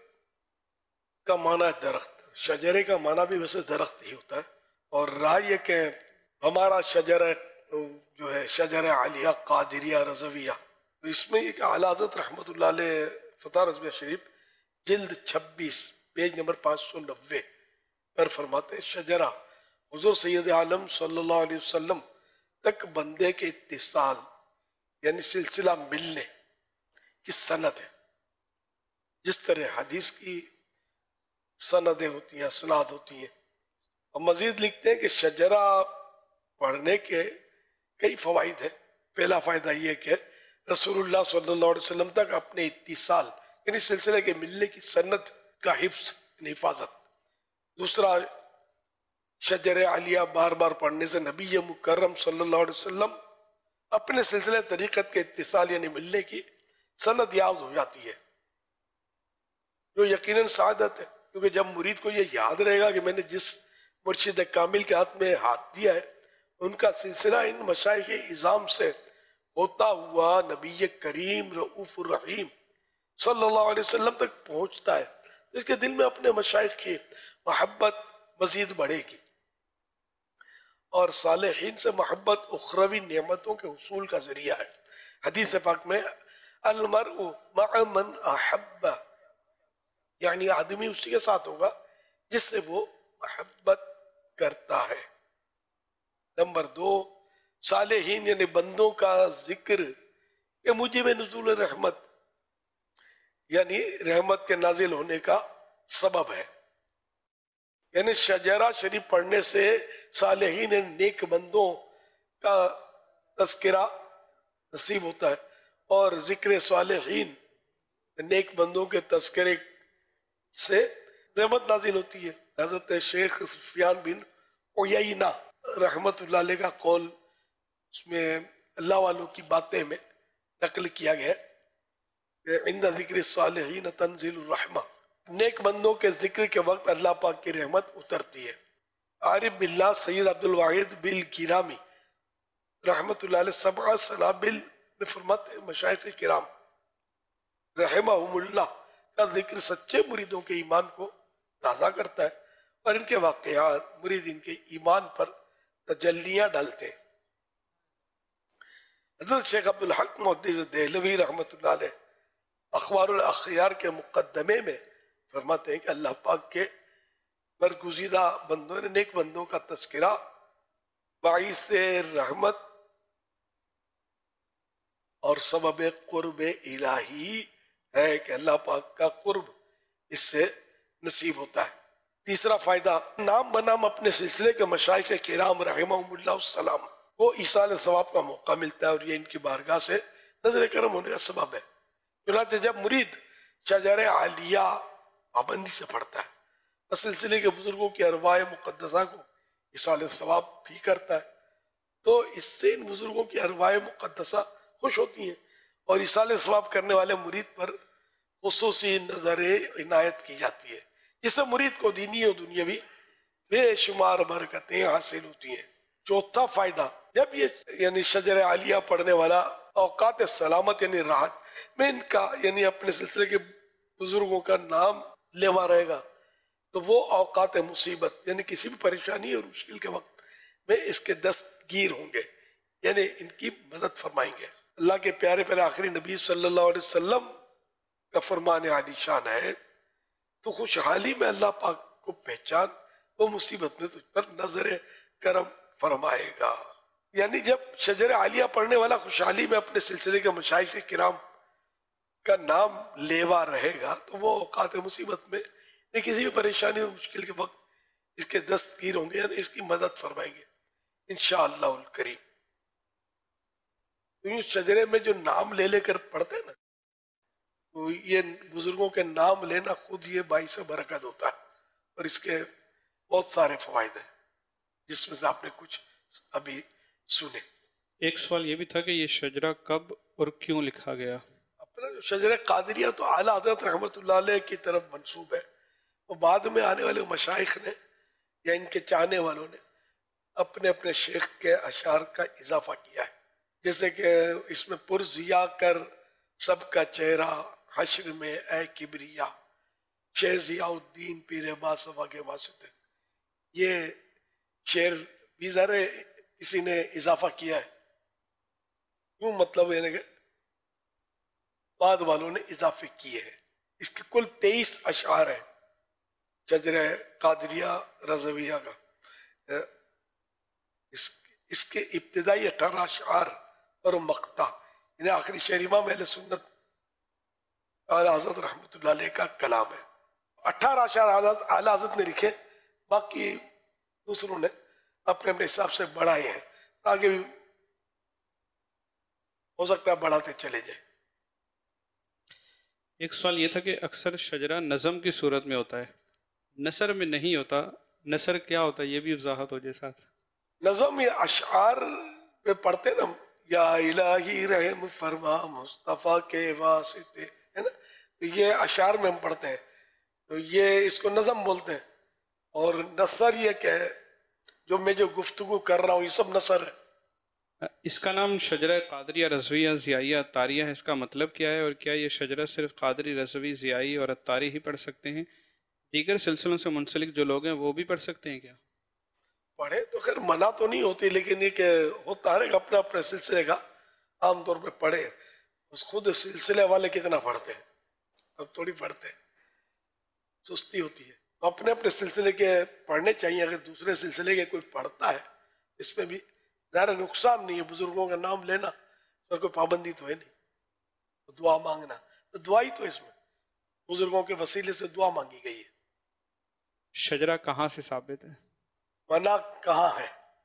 کا معنی ہے درخت. شجرے کا معنی بھی ویسے درخت ہی ہوتا ہے. اور رائے یہ کہ ہمارا شجر جو ہے شجر عالیہ، قادریہ، رضویہ، اس میں ایک اعلیٰ حضرت رحمت اللہ علیہ فتح رضویہ شریف جلد 26 پیج نمبر 590 پر فرماتے ہیں شجرہ حضور سید عالم صلی اللہ علیہ وسلم تک بندے کے اتصال یعنی سلسلہ ملنے کی سند ہے. جس طرح حدیث کی سندیں ہوتی ہیں، اسناد ہوتی ہیں. اور مزید لکھتے ہیں کہ شجرہ پڑھنے کے کئی فوائد ہیں. پہلا فائدہ یہ کہ رسول اللہ صلی اللہ علیہ وسلم تک اپنے اتصال یعنی سلسلے کے ملنے کی سند کا حفظ یعنی حفاظت. دوسرا، شجر عالیہ بار بار پڑھنے سے نبی مکرم صلی اللہ علیہ وسلم اپنے سلسلے طریقت کے اتصال یعنی ملنے کی سند یاد ہو جاتی ہے، جو یقیناً سعادت ہے. کیونکہ جب مرید کو یہ یاد رہے گا کہ میں نے جس مرشد کامل کے ہاتھ میں ہاتھ دیا ہے ان کا سلسلہ ان مشائخ اعظام سے ہوتا ہوا نبی کریم رؤوف الرحیم صلی اللہ علیہ وسلم تک پہنچتا ہے، تو اس کے دل میں اپنے مشائخ کی محبت مزید بڑھے گی. اور صالحین سے محبت اخروی نعمتوں کے حصول کا ذریعہ ہے. حدیث پاک میں المرء مع من احب، یعنی آدمی اسی کے ساتھ ہوگا جس سے وہ محبت کرتا ہے. نمبر 2، صالحین یعنی بندوں کا ذکر یہ موجب نزول رحمت، یعنی رحمت کے نازل ہونے کا سبب ہے. یعنی شجرہ شریف پڑھنے سے صالحین نیک بندوں کا تذکرہ نصیب ہوتا ہے، اور ذکر صالحین نیک بندوں کے تذکرے سے رحمت نازل ہوتی ہے. حضرت شیخ سفیان بن عیینہ رحمت اللہ علیہ کا قول اس میں اللہ والوں کی باتیں میں نقل کیا گیا ہے، عند ذکر الصالحین تنزل الرحمہ، نیک بندوں کے ذکر کے وقت اللہ پاک کی رحمت اترتی ہے. عارف باللہ سید عبد الواحد بالگرامی رحمت اللہ علیہ سبع سنابل میں فرماتے ہیں مشائخ کرام رحمہم اللہ کا ذکر سچے مریدوں کے ایمان کو تازہ کرتا ہے، اور ان کے واقعات مرید ان کے ایمان پر تجلیاں ڈالتے ہیں. حضرت شیخ عبد الحق محدث دہلوی رحمت اللہ علیہ اخبار الاخیار کے مقدمے میں فرماتے ہیں کہ اللہ پاک کے برگزیدہ بندوں نے نیک بندوں کا تذکرہ باعث رحمت اور سبب قرب الہی ہے کہ اللہ پاک کا قرب اس سے نصیب ہوتا ہے. تیسرا فائدہ، نام بنام اپنے سلسلے کے مشائخ کرام رحمہم اللہ السلام کو ایصال ثواب کا موقع ملتا ہے، اور یہ ان کی بارگاہ سے نظر کرم ہونے کا سبب ہے. چنانچہ جب مرید شجر عالیہ پابندی سے پڑھتا ہے اور سلسلے کے بزرگوں کی ارواح مقدسہ کو ایصال ثواب بھی کرتا ہے، تو اس سے ان بزرگوں کی ارواح مقدسہ خوش ہوتی ہیں، اور ایصال ثواب کرنے والے مرید پر خصوصی نظر عنایت کی جاتی ہے، جس سے مرید کو دینی اور دنیاوی بے شمار برکتیں حاصل ہوتی ہیں. چوتھا فائدہ، جب یہ یعنی شجر عالیہ پڑھنے والا اوقات سلامت یعنی راحت میں ان کا یعنی اپنے سلسلے کے بزرگوں کا نام لیوا رہے گا، تو وہ اوقات مصیبت یعنی کسی بھی پریشانی اور مشکل کے وقت میں اس کے دستگیر ہوں گے، یعنی ان کی مدد فرمائیں گے. اللہ کے پیارے پیارے آخری نبی صلی اللہ علیہ وسلم کا فرمان عالی شان ہے، تو خوشحالی میں اللہ پاک کو پہچان، وہ مصیبت میں تجھ پر نظر کرم فرمائے گا. یعنی جب شجر عالیہ پڑھنے والا خوشحالی میں اپنے سلسلے کے مشائخ کرام کا نام لیوا رہے گا، تو وہ اوقات مصیبت میں کسی بھی پریشانی اور مشکل کے وقت اس کے دستگیر ہوں گے، یعنی اس کی مدد فرمائیں گے انشاءاللہ الکریم. تو اس شجرے میں جو نام لے لے کر پڑھتے ہیں نا، تو یہ بزرگوں کے نام لینا خود یہ باعث برکت ہوتا ہے، اور اس کے بہت سارے فوائد ہیں جس میں سے آپ نے کچھ ابھی سنے. ایک سوال یہ بھی تھا کہ یہ شجرہ کب اور کیوں لکھا گیا؟ اپنا جو شجرہ قادریہ تو اعلیٰ حضرت رحمت اللہ علیہ کی طرف منسوب ہے، وہ بعد میں آنے والے مشائخ نے یا ان کے چاہنے والوں نے اپنے اپنے شیخ کے اشعار کا اضافہ کیا ہے، جیسے کہ اس میں پرزیا کر سب کا چہرہ حشر میں اے کبریا، شیخ ضیاء الدین پیر باصفا کے واسطے. یہ شعر بھی ذرا کسی نے اضافہ کیا ہے، یوں مطلب یعنی کہ بعد والوں نے اضافے کیے ہیں. اس کے کل 23 اشعار ہیں شجرہ قادریہ رضویہ کا. اس کے ابتدائی 18 اشعار اور مقطع یعنی آخری شعر امام اہل سنت اعلیٰ حضرت رحمت اللہ علیہ کا کلام ہے. 18 اشعار اعلیٰ حضرت نے لکھے، باقی دوسروں نے اپنے اپنے حساب سے بڑھائے ہیں، آگے بھی ہو سکتا ہے بڑھاتے چلے جائیں. ایک سوال یہ تھا کہ اکثر شجرہ نظم کی صورت میں ہوتا ہے، نثر میں نہیں ہوتا، نثر کیا ہوتا ہے یہ بھی وضاحت ہو جائے ساتھ. نظم یہ اشعار پہ پڑھتے نا، یا الہی رحم فرما مصطفیٰ کے واسطے، ہے نا، تو یہ اشعار میں ہم پڑھتے ہیں، تو یہ اس کو نظم بولتے ہیں. اور نثر یہ کہ جو میں جو گفتگو کر رہا ہوں یہ سب نثر ہے. اس کا نام شجرہ قادریہ رضویہ ضیائیہ اتاریہ ہے، اس کا مطلب کیا ہے، اور کیا یہ شجرہ صرف قادری رضوی ضیائی اور اتاری ہی پڑھ سکتے ہیں، دیگر سلسلوں سے منسلک جو لوگ ہیں وہ بھی پڑھ سکتے ہیں کیا؟ پڑھے تو خیر منع تو نہیں ہوتی، لیکن یہ کہ ہوتا ہے اپنا اپنے سلسلے کا عام طور پہ پڑھے. اس خود سلسلے والے کتنا پڑھتے ہیں، اب تھوڑی پڑھتے ہیں، سستی ہوتی ہے. اپنے اپنے سلسلے کے پڑھنے چاہیے. اگر دوسرے سلسلے کے کوئی پڑھتا ہے اس میں بھی ظاہر نقصان نہیں ہے، بزرگوں کا نام لینا اور کوئی پابندی تو ہے نہیں، دعا مانگنا تو دعا ہی تو اس میں बुजुर्गों के वसीले से दुआ मांगी गई है। शजरा कहाँ से साबित है? मना कहाँ है?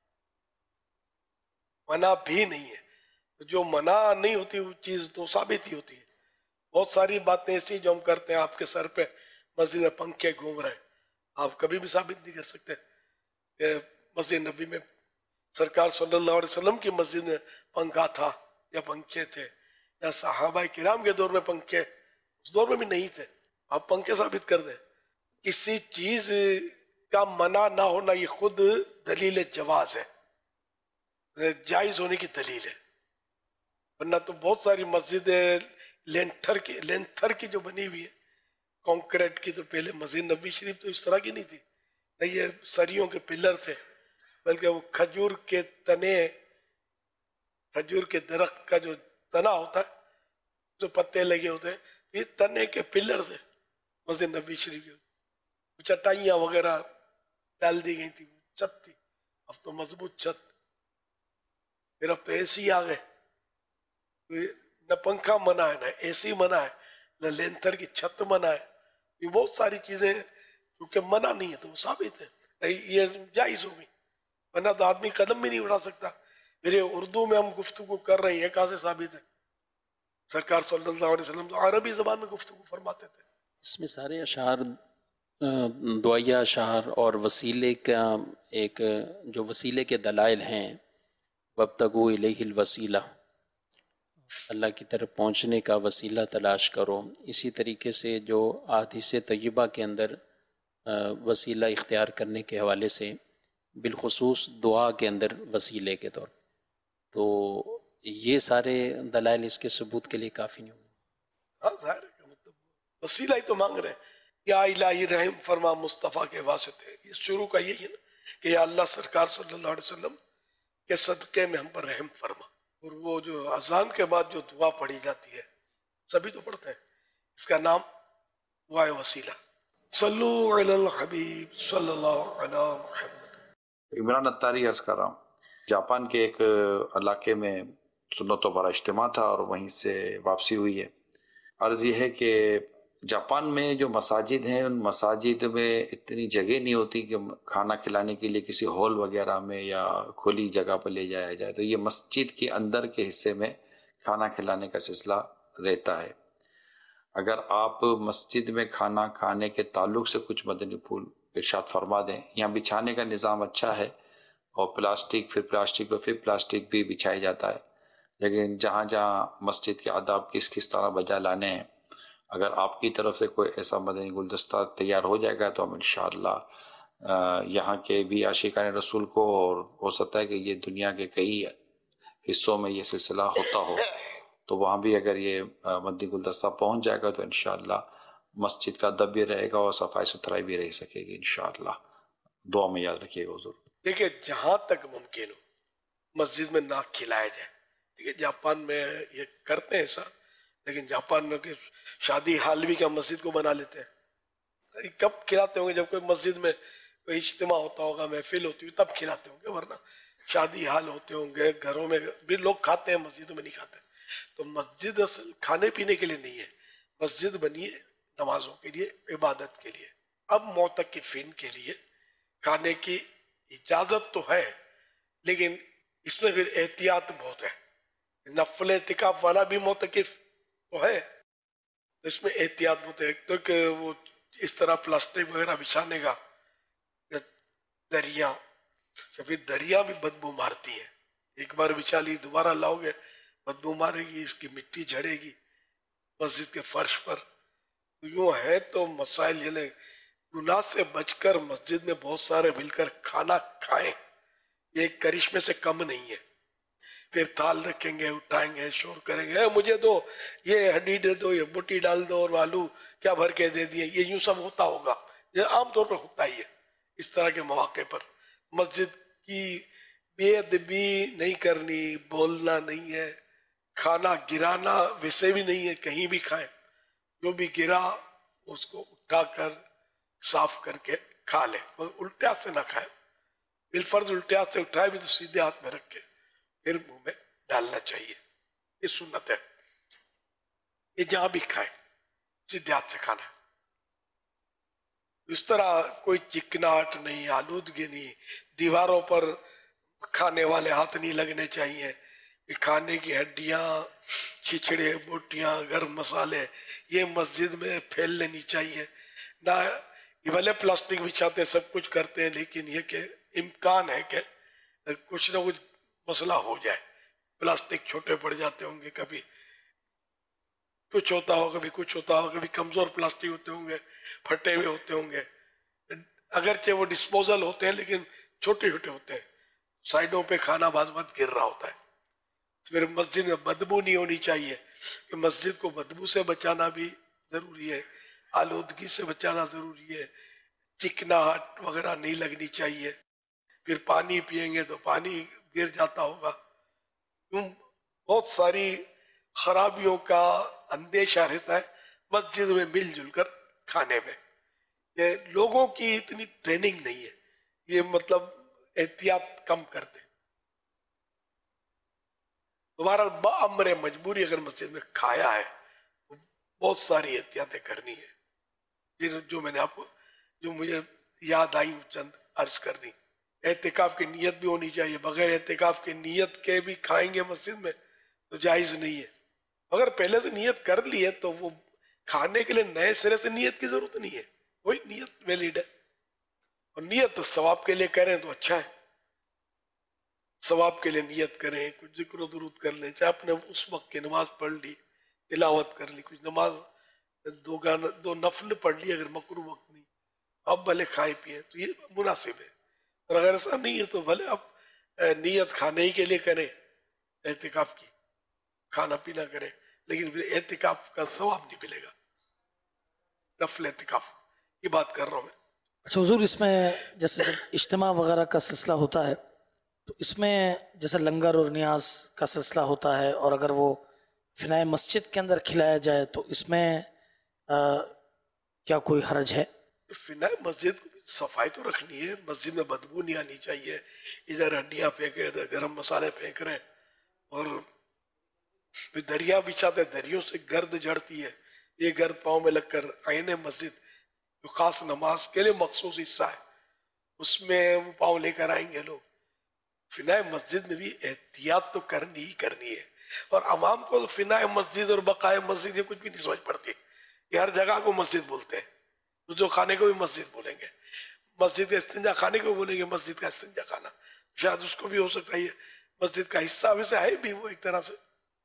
मना भी नहीं है। जो मना नहीं होती वो चीज तो साबित ही होती है। बहुत सारी बातें ऐसी जो हम करते हैं, आपके सर पे मस्जिद में पंखे घूम रहे हैं, आप कभी भी साबित नहीं कर सकते। मस्जिद नबी में सरकार सल्लल्लाहु अलैहि वसल्लम की मस्जिद में पंखा था या पंखे थे, या सहाबा किराम के दौर में पंखे उस दौर में भी नहीं थे, आप पंखे साबित कर दें। किसी चीज का मना ना होना ये खुद दलील जवाज है, जायज होने की दलील है। वरना तो बहुत सारी मस्जिदें लेंथर की जो बनी हुई है कंक्रीट की, तो पहले मस्जिद नबी शरीफ तो इस तरह की नहीं थी, नहीं ये सरियों के पिलर थे, बल्कि वो खजूर के तने, खजूर के दरख्त का जो तना होता है, जो पत्ते लगे होते हैं, ये तने के पिलर थे मस्जिद नबी शरीफ के। चटाइयां वगैरह डाल दी गई थी, छत थी, अब तो मजबूत छत। फिर अब तो एसी आ गए, न पंखा मना है, न एसी मना है, न लेंथर की छत मना है। ये बहुत सारी चीजें क्योंकि मना नहीं है तो वो साबित है, ये जायज हो गई। वरना तो आदमी कदम भी नहीं उठा सकता। मेरे उर्दू में हम गुफ्तगू कर रहे हैं, कहां से साबित है? सरकार सल्लल्लाहु अलैहि वसल्लम तो अरबी जबान में गुफ्तगू फरमाते थे। इसमें सारे अशार दुआया अशार और वसीले का एक जो वसीले के दलाइल हैं, वब्तगू इलैहिल वसीला, अल्लाह की तरफ पहुंचने का वसीला तलाश करो। इसी तरीके से जो अहादीस तय्यबा के अंदर वसीला इख्तियार करने के हवाले से बिलखुसूस दुआ के अंदर वसीले के तौर, तो ये सारे दलाइल इसके सबूत के लिए काफ़ी नहीं होंगे। हाँ जाहिर है, मतलब वसीला ही तो मांग रहे हैं, या इलाही रहम फरमा मुस्तफ़ा के वास्ते। ये शुरू का यही है ना कि या अल्लाह सरकार सल्लल्लाहु अलैहि वसल्लम के सदक़े में हम पर रहम फरमा। और वो जो अजान के बाद जो दुआ पढ़ी जाती है, सभी तो पढ़ते हैं, इसका नाम दुआ वसीला। सल्लु अलल हबीब सल्लल्लाहु अलैहि मुहम्मद। इमरान अत्तारी अर्ज कर रहा हूँ, जापान के एक इलाके में सुन्नतों पर इज्तिमा था और वहीं से वापसी हुई है। अर्ज ये है कि जापान में जो मसाजिद हैं, उन मसाजिद में इतनी जगह नहीं होती कि खाना खिलाने के लिए किसी हॉल वगैरह में या खुली जगह पर ले जाया जाए, तो ये मस्जिद के अंदर के हिस्से में खाना खिलाने का सिलसिला रहता है। अगर आप मस्जिद में खाना खाने के ताल्लुक से कुछ मदनी फूल इरशाद फरमा दें। यहाँ बिछाने का निज़ाम अच्छा है और प्लास्टिक, फिर प्लास्टिक पर फिर प्लास्टिक भी बिछाया जाता है, लेकिन जहाँ जहाँ मस्जिद के आदाब किस किस तरह बजा लाने हैं, अगर आपकी तरफ से कोई ऐसा मदनी गुलदस्ता तैयार हो जाएगा तो हम इंशाअल्लाह यहाँ के भी आशिकान रसूल को, और हो सकता है कि ये दुनिया के कई हिस्सों में ये सिलसिला होता हो, तो वहाँ भी अगर ये मदनी गुलदस्ता पहुँच जाएगा तो इंशाअल्लाह मस्जिद का अदब भी रहेगा और सफाई सुथराई भी रह सकेगी इंशाअल्लाह। दुआ में याद रखिएगा हुजूर। देखिए, जहां तक मुमकिन हो मस्जिद में ना खिलाया जाए। देखिए, जापान में ये करते हैं ऐसा, लेकिन जापान में शादी हाल भी क्या मस्जिद को बना लेते हैं। कब खिलाते होंगे? जब कोई मस्जिद में कोई इज्तिमा होता होगा, महफिल होती होगी, तब खिलाते होंगे, वरना शादी हाल होते होंगे, घरों में भी लोग खाते हैं, मस्जिदों में नहीं खाते। तो मस्जिद असल खाने पीने के लिए नहीं है, मस्जिद बनी है नमाजों के लिए, इबादत के लिए। अब मोतकिफिन के लिए खाने की इजाजत तो है, लेकिन इसमें फिर एहतियात बहुत है। नफल एतिकाफ वाला भी मोतकिफ तो है, तो इसमें एहतियात बहुत है। तो कि वो इस तरह प्लास्टिक वगैरह बिछाने का, दरिया, फिर दरिया भी बदबू मारती है। एक बार बिछा ली, दोबारा लाओगे बदबू मारेगी, इसकी मिट्टी झड़ेगी मस्जिद के फर्श पर। यूं है तो मसाइल यानी गुनाह से बचकर मस्जिद में बहुत सारे मिलकर खाना खाएं, ये एक करिश्मे से कम नहीं है। फिर थाल रखेंगे, उठाएंगे, शोर करेंगे, मुझे दो, ये हड्डी दे दो, ये बोटी डाल दो और आलू क्या भर के दे दिए, ये यूं सब होता होगा। ये आमतौर पर होता ही है इस तरह के मौके पर। मस्जिद की बेअदबी नहीं करनी, बोलना नहीं है, खाना गिराना वैसे भी नहीं है, कहीं भी खाएं, जो भी गिरा उसको उठाकर साफ करके खा ले, उल्टे हाथ से ना खाए। बिलफर्ज उल्टे हाथ से उठाए भी तो सीधे हाथ में रख के फिर मुंह में डालना चाहिए, ये सुन्नत है। ये जहां भी खाए सीधे हाथ से खाना है। اس طرح کوئی چکناہٹ نہیں، آلودگی نہیں، دیواروں پر کھانے والے ہاتھ نہیں لگنے چاہیے، کھانے کی ہڈیاں، چھچڑے، بوٹیاں، گرم مسالے یہ مسجد میں پھیلنے نہیں چاہیے نہ. یہ بھلے پلاسٹک بچھاتے سب کچھ کرتے ہیں، لیکن یہ کہ امکان ہے کہ کچھ نہ کچھ مسئلہ ہو جائے. پلاسٹک چھوٹے پڑ جاتے ہوں گے، کبھی کچھ ہوتا ہو، کبھی کچھ ہوتا ہو، کبھی کمزور پلاسٹک ہوتے ہوں گے، پھٹے ہوئے ہوتے ہوں گے. اگرچہ وہ ڈسپوزل ہوتے ہیں لیکن چھوٹے چھوٹے ہوتے ہیں، سائڈوں پہ کھانا بعض وقت گر رہا ہوتا ہے. پھر مسجد میں بدبو نہیں ہونی چاہیے، کہ مسجد کو بدبو سے بچانا بھی ضروری ہے، آلودگی سے بچانا ضروری ہے، چکناہٹ وغیرہ نہیں لگنی چاہیے. پھر پانی پیئیں گے تو پانی گر جاتا ہوگا. بہت ساری خرابیوں کا اندیشہ رہتا ہے مسجد میں مل جل کر کھانے میں. یہ لوگوں کی اتنی ٹریننگ نہیں ہے، یہ مطلب احتیاط کم کرتے. تمہارا بامر مجبوری اگر مسجد میں کھایا ہے تو بہت ساری احتیاطیں کرنی ہے، جو میں نے آپ کو جو مجھے یاد آئی چند عرض کر دی. اعتکاف کی نیت بھی ہونی چاہیے، بغیر اعتکاف کی نیت کے بھی کھائیں گے مسجد میں تو جائز نہیں ہے. اگر پہلے سے نیت کر لی ہے تو وہ کھانے کے لیے نئے سرے سے نیت کی ضرورت نہیں ہے، وہی نیت ویلڈ ہے. اور نیت تو ثواب کے لیے کریں تو اچھا ہے، ثواب کے لیے نیت کریں، کچھ ذکر و درود کر لیں، چاہے اپنے اس وقت کی نماز پڑھ لی، تلاوت کر لی، کچھ نماز دو نفل پڑھ لی اگر مکروہ وقت نہیں، اب بھلے کھائے پیئے تو یہ مناسب ہے. اور اگر ایسا نہیں ہے تو بھلے آپ نیت کھانے ہی کے لیے کریں، اعتکاف کی کھانا پینا کریں، لیکن پھر اعتکاف کا ثواب نہیں ملے گا. نفل اعتکاف کی بات کر رہا ہوں میں. اچھا حضور، اس میں جیسے جب اجتماع وغیرہ کا سلسلہ ہوتا ہے تو اس میں جیسے لنگر اور نیاز کا سلسلہ ہوتا ہے، اور اگر وہ فنائے مسجد کے اندر کھلایا جائے تو اس میں کیا کوئی حرج ہے؟ فنائے مسجد کو صفائی تو رکھنی ہے، مسجد میں بدبو نہیں آنی چاہیے. ادھر ہڈیاں پھینکے، ادھر گرم مسالے پھینک رہے ہیں، اور پھر دریا بچھاتے، دریوں سے گرد جڑتی ہے. یہ گرد پاؤں میں لگ کر آئین مسجد جو خاص نماز کے لیے مخصوص حصہ ہے اس میں وہ پاؤں لے کر آئیں گے لوگ. فنائے مسجد میں بھی احتیاط تو کرنی ہی کرنی ہے. اور عوام کو فنائے مسجد اور بقائے مسجد یہ کچھ بھی نہیں سمجھ پڑتی. یہ ہر جگہ کو مسجد بولتے ہیں، جو کھانے کو بھی مسجد بولیں گے، مسجد کا استنجا خانے کو بولیں گے مسجد کا استنجا خانہ. شاید اس کو بھی ہو سکتا ہے مسجد کا حصہ ویسے ہے بھی وہ ایک طرح سے.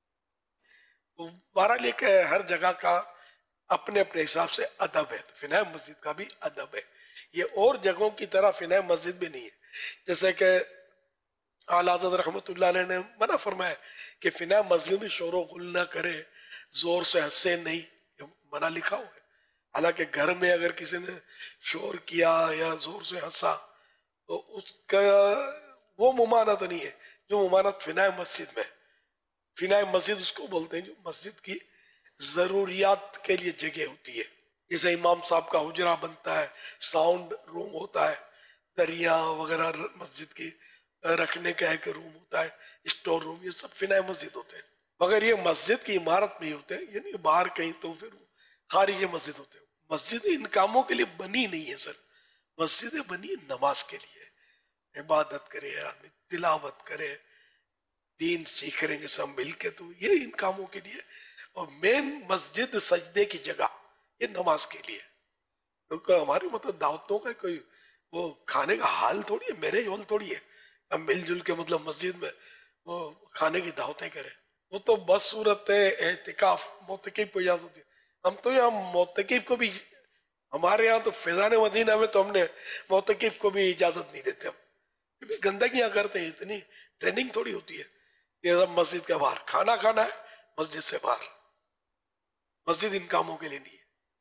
بہرحال یہ کہ ہر جگہ کا اپنے اپنے حساب سے ادب ہے، تو فنائے مسجد کا بھی ادب ہے. یہ اور جگہوں کی طرح فنائے مسجد بھی نہیں ہے. جیسے کہ اعلیٰ حضرت رحمت اللہ علیہ نے منع فرمایا کہ فنائے مسجد میں شور و غل نہ کرے، زور سے ہنسے نہیں، منع لکھا ہوا ہے. حالانکہ گھر میں اگر کسی نے شور کیا یا زور سے ہنسا تو اس کا وہ ممانعت نہیں ہے جو ممانعت فنائے مسجد میں. فنائے مسجد اس کو بولتے ہیں جو مسجد کی ضروریات کے لیے جگہ ہوتی ہے. جیسے امام صاحب کا حجرہ بنتا ہے، ساؤنڈ روم ہوتا ہے، دریا وغیرہ مسجد کی رکھنے کا ایک روم ہوتا ہے، اسٹور روم، یہ سب فنائے مسجد ہوتے ہیں. مگر یہ مسجد کی عمارت میں ہی ہوتے ہیں، یعنی باہر کہیں تو پھر خارج مسجد ہوتے ہیں. مسجد ان کاموں کے لیے بنی نہیں ہے سر. مسجدیں بنی نماز کے لیے، عبادت کرے آدمی، تلاوت کرے، دین سیکھ رہے ہیں سب مل کے، تو یہ ان کاموں کے لیے. اور مین مسجد سجدے کی جگہ یہ نماز کے لیے. کیونکہ ہماری مطلب دعوتوں کا کوئی وہ کھانے کا حال تھوڑی ہے، میرے ہال تھوڑی ہے ہم مل جل کے مطلب مسجد میں وہ کھانے کی دعوتیں کریں. وہ تو بس صورت ہے اعتکاف معتکف کو اجازت ہوتی ہے. ہم تو یہاں معتکف کو بھی، ہمارے یہاں تو فیضان مدینہ میں تو ہم نے معتکف کو بھی اجازت نہیں دیتے. ہم گندگیاں کرتے ہیں، اتنی ٹریننگ تھوڑی ہوتی ہے. یہ مسجد کے باہر کھانا کھانا ہے، مسجد سے باہر. مسجد ان کاموں کے لیے نہیں ہے.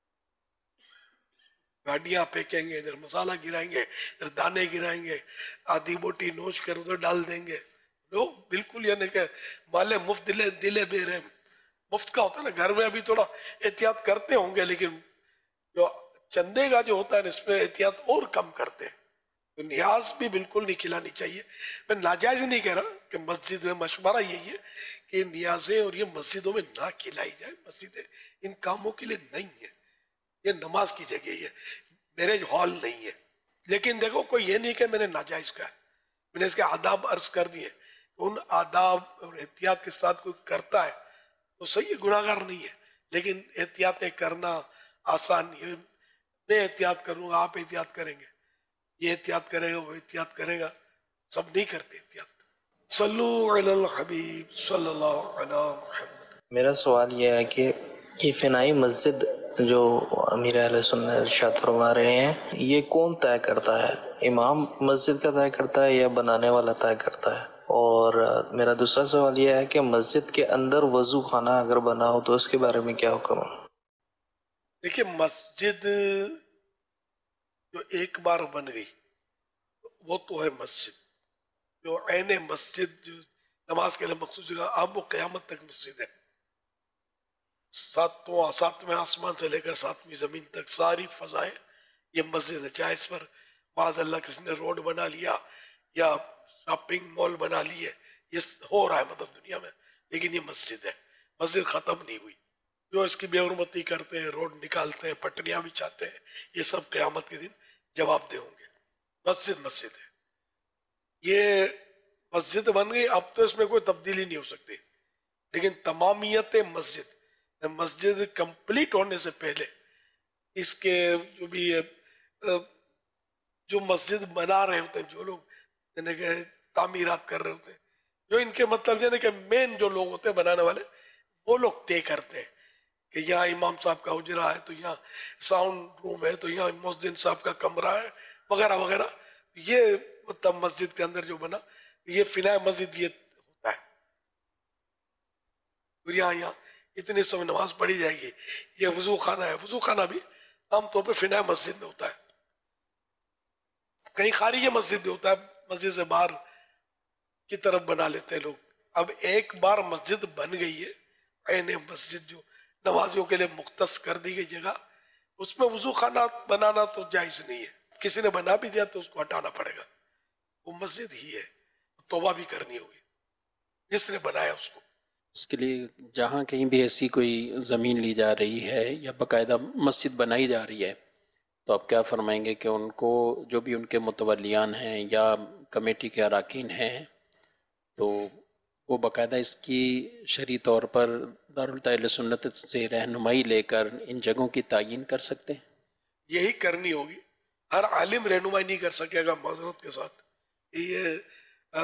گاڑیاں پھینکیں گے، ادھر مسالہ گرائیں گے، ادھر دانے گرائیں گے، آدھی بوٹی نوچ کر ادھر ڈال دیں گے. لوگ بالکل یعنی کہ مالے مفت دلے بے رحم. مفت کا ہوتا ہے نا، گھر میں ابھی تھوڑا احتیاط کرتے ہوں گے، لیکن جو چندے کا جو ہوتا ہے اس میں احتیاط اور کم کرتے ہیں. تو نیاز بھی بالکل نہیں کھلانی چاہیے. میں ناجائز نہیں کہہ رہا کہ مسجد میں مشورہ یہی ہے کہ نیازیں اور یہ مسجدوں میں نہ کھلائی جائے. مسجدیں ان کاموں کے لیے نہیں ہے، یہ نماز کی جگہ ہے. میرج ہال نہیں ہے. لیکن دیکھو کوئی یہ نہیں کہ میں نے ناجائز کہا ہے، میں نے اس کے آداب عرض کر دیے. ان آداب اور احتیاط کے ساتھ کوئی کرتا ہے تو صحیح گناہ گار نہیں ہے. لیکن احتیاطیں کرنا آسان نہیں ہے. میں احتیاط کروں گا، آپ احتیاط کریں گے، یہ احتیاط کرے گا، وہ احتیاط کرے گا، سب نہیں کرتے احتیاط. صلو علی الحبیب صلی اللہ علی محمد. میرا سوال یہ ہے کہ یہ فنائی مسجد جو امیر اہل سنت ارشاد فرما رہے ہیں، یہ کون طے کرتا ہے؟ امام مسجد کا طے کرتا ہے یا بنانے والا طے کرتا ہے؟ اور میرا دوسرا سوال یہ ہے کہ مسجد کے اندر وضو خانہ اگر بنا ہو تو اس کے بارے میں کیا حکم ہے؟ دیکھیے مسجد جو ایک بار بن گئی وہ تو ہے مسجد. جو عین مسجد جو نماز کے لیے مخصوص جگہ، اب وہ قیامت تک مسجد ہے. ساتویں آسمان سے لے کر ساتویں زمین تک ساری فضائیں یہ مسجد ہے. چاہے اس پر معاذ اللہ کسی نے روڈ بنا لیا یا شاپنگ مال بنا لیے، یہ ہو رہا ہے مطلب دنیا میں، لیکن یہ مسجد ہے. مسجد ختم نہیں ہوئی. جو اس کی بے حرمتی کرتے ہیں، روڈ نکالتے ہیں، پٹریاں بچھاتے ہیں، یہ سب قیامت کے دن جواب دہ ہوں گے. مسجد مسجد ہے. یہ مسجد بن گئی، اب تو اس میں کوئی تبدیلی نہیں ہو سکتی. لیکن تمامیت مسجد کمپلیٹ ہونے سے پہلے اس کے جو بھی جو مسجد بنا رہے ہوتے ہیں، جو لوگ یعنی کہ تعمیرات کر رہے ہوتے ہیں، جو ان کے مطلب یعنی کہ مین جو لوگ ہوتے ہیں بنانے والے، وہ لوگ طے کرتے ہیں کہ یہاں امام صاحب کا حجرہ ہے، تو یہاں ساؤنڈ روم ہے، تو یہاں مؤذن صاحب کا کمرہ ہے، وغیرہ وغیرہ. یہ مطلب مسجد کے اندر جو بنا یہ فنائے مسجد یہ ہوتا ہے. اور یہاں اتنی سو نماز پڑھی جائے گی. یہ وضو خانہ ہے. وضو خانہ بھی عام طور پہ فنائے مسجد میں ہوتا ہے. کہیں خارج مسجد میں ہوتا ہے، مسجد سے باہر کی طرف بنا لیتے ہیں لوگ. اب ایک بار مسجد بن گئی ہے، عین مسجد جو نمازیوں کے لیے مختص کر دی گئی جگہ، اس میں وضو خانہ بنانا تو جائز نہیں ہے. کسی نے بنا بھی دیا تو اس کو ہٹانا پڑے گا. وہ مسجد ہی ہے، توبہ بھی کرنی ہوگی جس نے بنایا اس کو. اس کے لیے جہاں کہیں بھی ایسی کوئی زمین لی جا رہی ہے یا باقاعدہ مسجد بنائی جا رہی ہے، تو آپ کیا فرمائیں گے کہ ان کو جو بھی ان کے متولیان ہیں یا کمیٹی کے اراکین ہیں، تو وہ باقاعدہ اس کی شرعی طور پر دارالتعلیم سنت سے رہنمائی لے کر ان جگہوں کی تعیین کر سکتے ہیں؟ یہی کرنی ہوگی. ہر عالم رہنمائی نہیں کر سکے گا معذرت کے ساتھ. یہ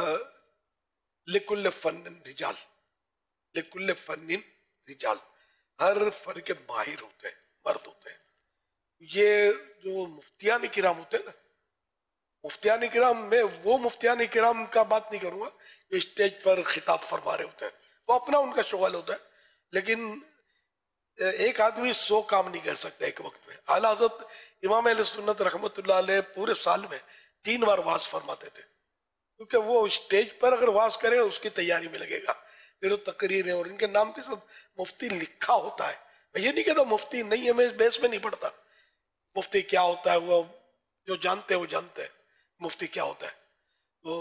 لکل فن رجال، لکل فن رجال، ہر فن کے ماہر ہوتے ہیں، مرد ہوتے ہیں. یہ جو مفتیان کرام ہوتے ہیں نا، مفتیان کرام میں وہ مفتیان کرام کا بات نہیں کروں گا جو اسٹیج پر خطاب فرما رہے ہوتے ہیں، وہ اپنا ان کا شغل ہوتا ہے. لیکن ایک آدمی 100 کام نہیں کر سکتا ایک وقت میں. اعلیٰ حضرت امام اہل سنت رحمۃ اللہ علیہ پورے سال میں 3 بار واز فرماتے تھے، کیونکہ وہ اسٹیج پر اگر واز کرے اس کی تیاری میں لگے گا، پھر وہ تقریر ہے اور ان کے نام کے ساتھ مفتی لکھا ہوتا ہے. میں یہ نہیں کہتا مفتی نہیں ہے، میں اس بیس میں نہیں پڑھتا. مفتی کیا ہوتا ہے وہ جو جانتے ہیں وہ جانتے ہیں مفتی کیا ہوتا ہے. وہ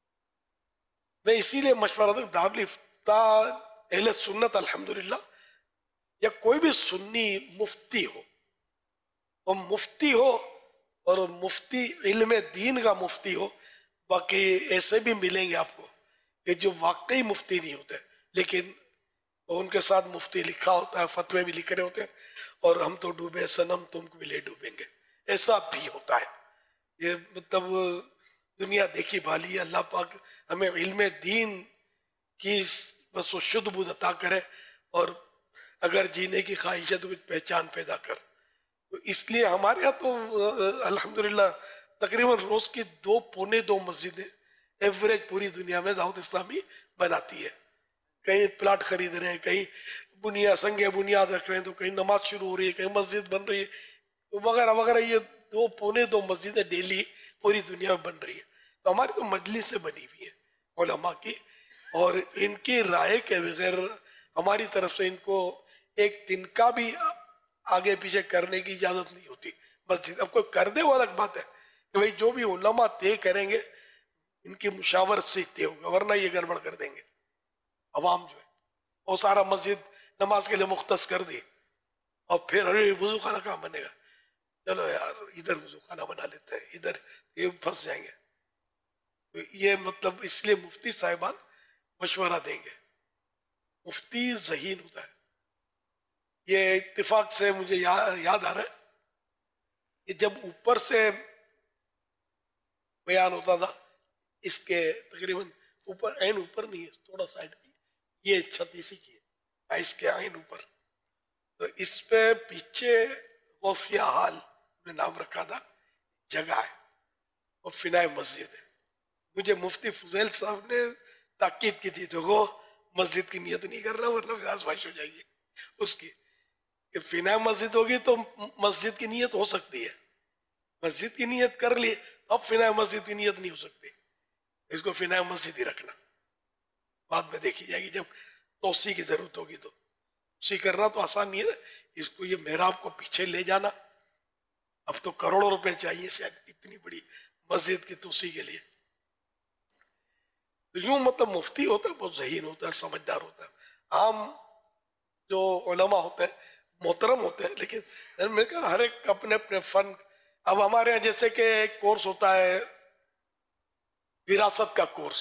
میں اسی لیے مشورہ دوں دارالفتاء اہل سنت الحمدللہ یا کوئی بھی سنی مفتی ہو، وہ مفتی ہو اور مفتی علم دین کا مفتی ہو. باقی ایسے بھی ملیں گے آپ کو کہ جو واقعی مفتی نہیں ہوتے لیکن ان کے ساتھ مفتی لکھا ہوتا ہے، فتوے بھی لکھ رہے ہوتے ہیں، اور ہم تو ڈوبے صنم تم کو بھی لے ڈوبیں گے، ایسا بھی ہوتا ہے. یہ مطلب دنیا دیکھی بھالی ہے. اللہ پاک ہمیں علم دین کی بس وہ شدھ بود عطا کرے، اور اگر جینے کی خواہش ہے تو کچھ پہچان پیدا کر. تو اس لیے ہمارے یہاں تو الحمدللہ تقریباً روز کی 2 پونے 2 مسجدیں ایوریج پوری دنیا میں دعوت اسلامی بناتی ہے. کہیں پلاٹ خرید رہے ہیں، کہیں سنگ بنیاد رکھ رہے ہیں، تو کہیں نماز شروع ہو رہی ہے، کہیں مسجد بن رہی ہے، وغیرہ وغیرہ. یہ 2 پونے 2 مسجدیں ڈیلی پوری دنیا میں بن رہی ہے. تو ہماری تو مجلس سے بنی ہوئی ہے علماء کی، اور ان کی رائے کے بغیر ہماری طرف سے ان کو ایک تنکا بھی آگے پیچھے کرنے کی اجازت نہیں ہوتی مسجد. اب کوئی کر دے وہ الگ بات ہے کہ بھئی جو بھی علماء طے کریں گے ان کی مشاورت سے طے ہوگا، ورنہ یہ گڑبڑ کر دیں گے. عوام جو ہے وہ سارا مسجد نماز کے لیے مختص کر دی، اور پھر ارے وضو خانہ کہاں بنے گا؟ چلو یار ادھر وضو خانہ بنا لیتے ہیں، ادھر یہ پھنس جائیں گے. تو یہ مطلب اس لیے مفتی صاحبان مشورہ دیں گے. مفتی ذہین ہوتا ہے. یہ اتفاق سے مجھے یاد آ رہا ہے کہ جب اوپر سے بیان ہوتا تھا، اس کے تقریباً اوپر عین اوپر نہیں ہے، تھوڑا سائڈ میں یہ چھت اسی کی ہے، اس کے عین اوپر. تو اس پہ پیچھے غوثیہ حال نے نام رکھا تھا، جگہ ہے اور فنائے مسجد ہے. مجھے مفتی فضیل صاحب نے تاکید کی تھی تو وہ مسجد کی نیت نہیں کرنا ورنہ آزمائش ہو جائے گی اس کی، کہ فنائے مسجد ہوگی تو مسجد کی نیت ہو سکتی ہے. مسجد کی نیت کر لی، اب فنائے مسجد کی نیت نہیں ہو سکتی. اس کو فنائے مسجد ہی رکھنا، بعد میں دیکھی جائے گی جب توسیع کی ضرورت ہوگی. تو توسیع کرنا تو آسان نہیں ہے نا، اس کو یہ محراب کو پیچھے لے جانا، اب تو کروڑوں روپے چاہیے شاید اتنی بڑی مسجد کی توسیع کے لیے. یوں مطلب مفتی ہوتا ہے بہت ذہین ہوتا ہے، سمجھدار ہوتا ہے. عام جو علماء ہوتے ہیں محترم ہوتے ہیں، لیکن میں کہا ہر ایک اپنے اپنے فن. اب ہمارے یہاں جیسے کہ ایک کورس ہوتا ہے وراثت کا کورس،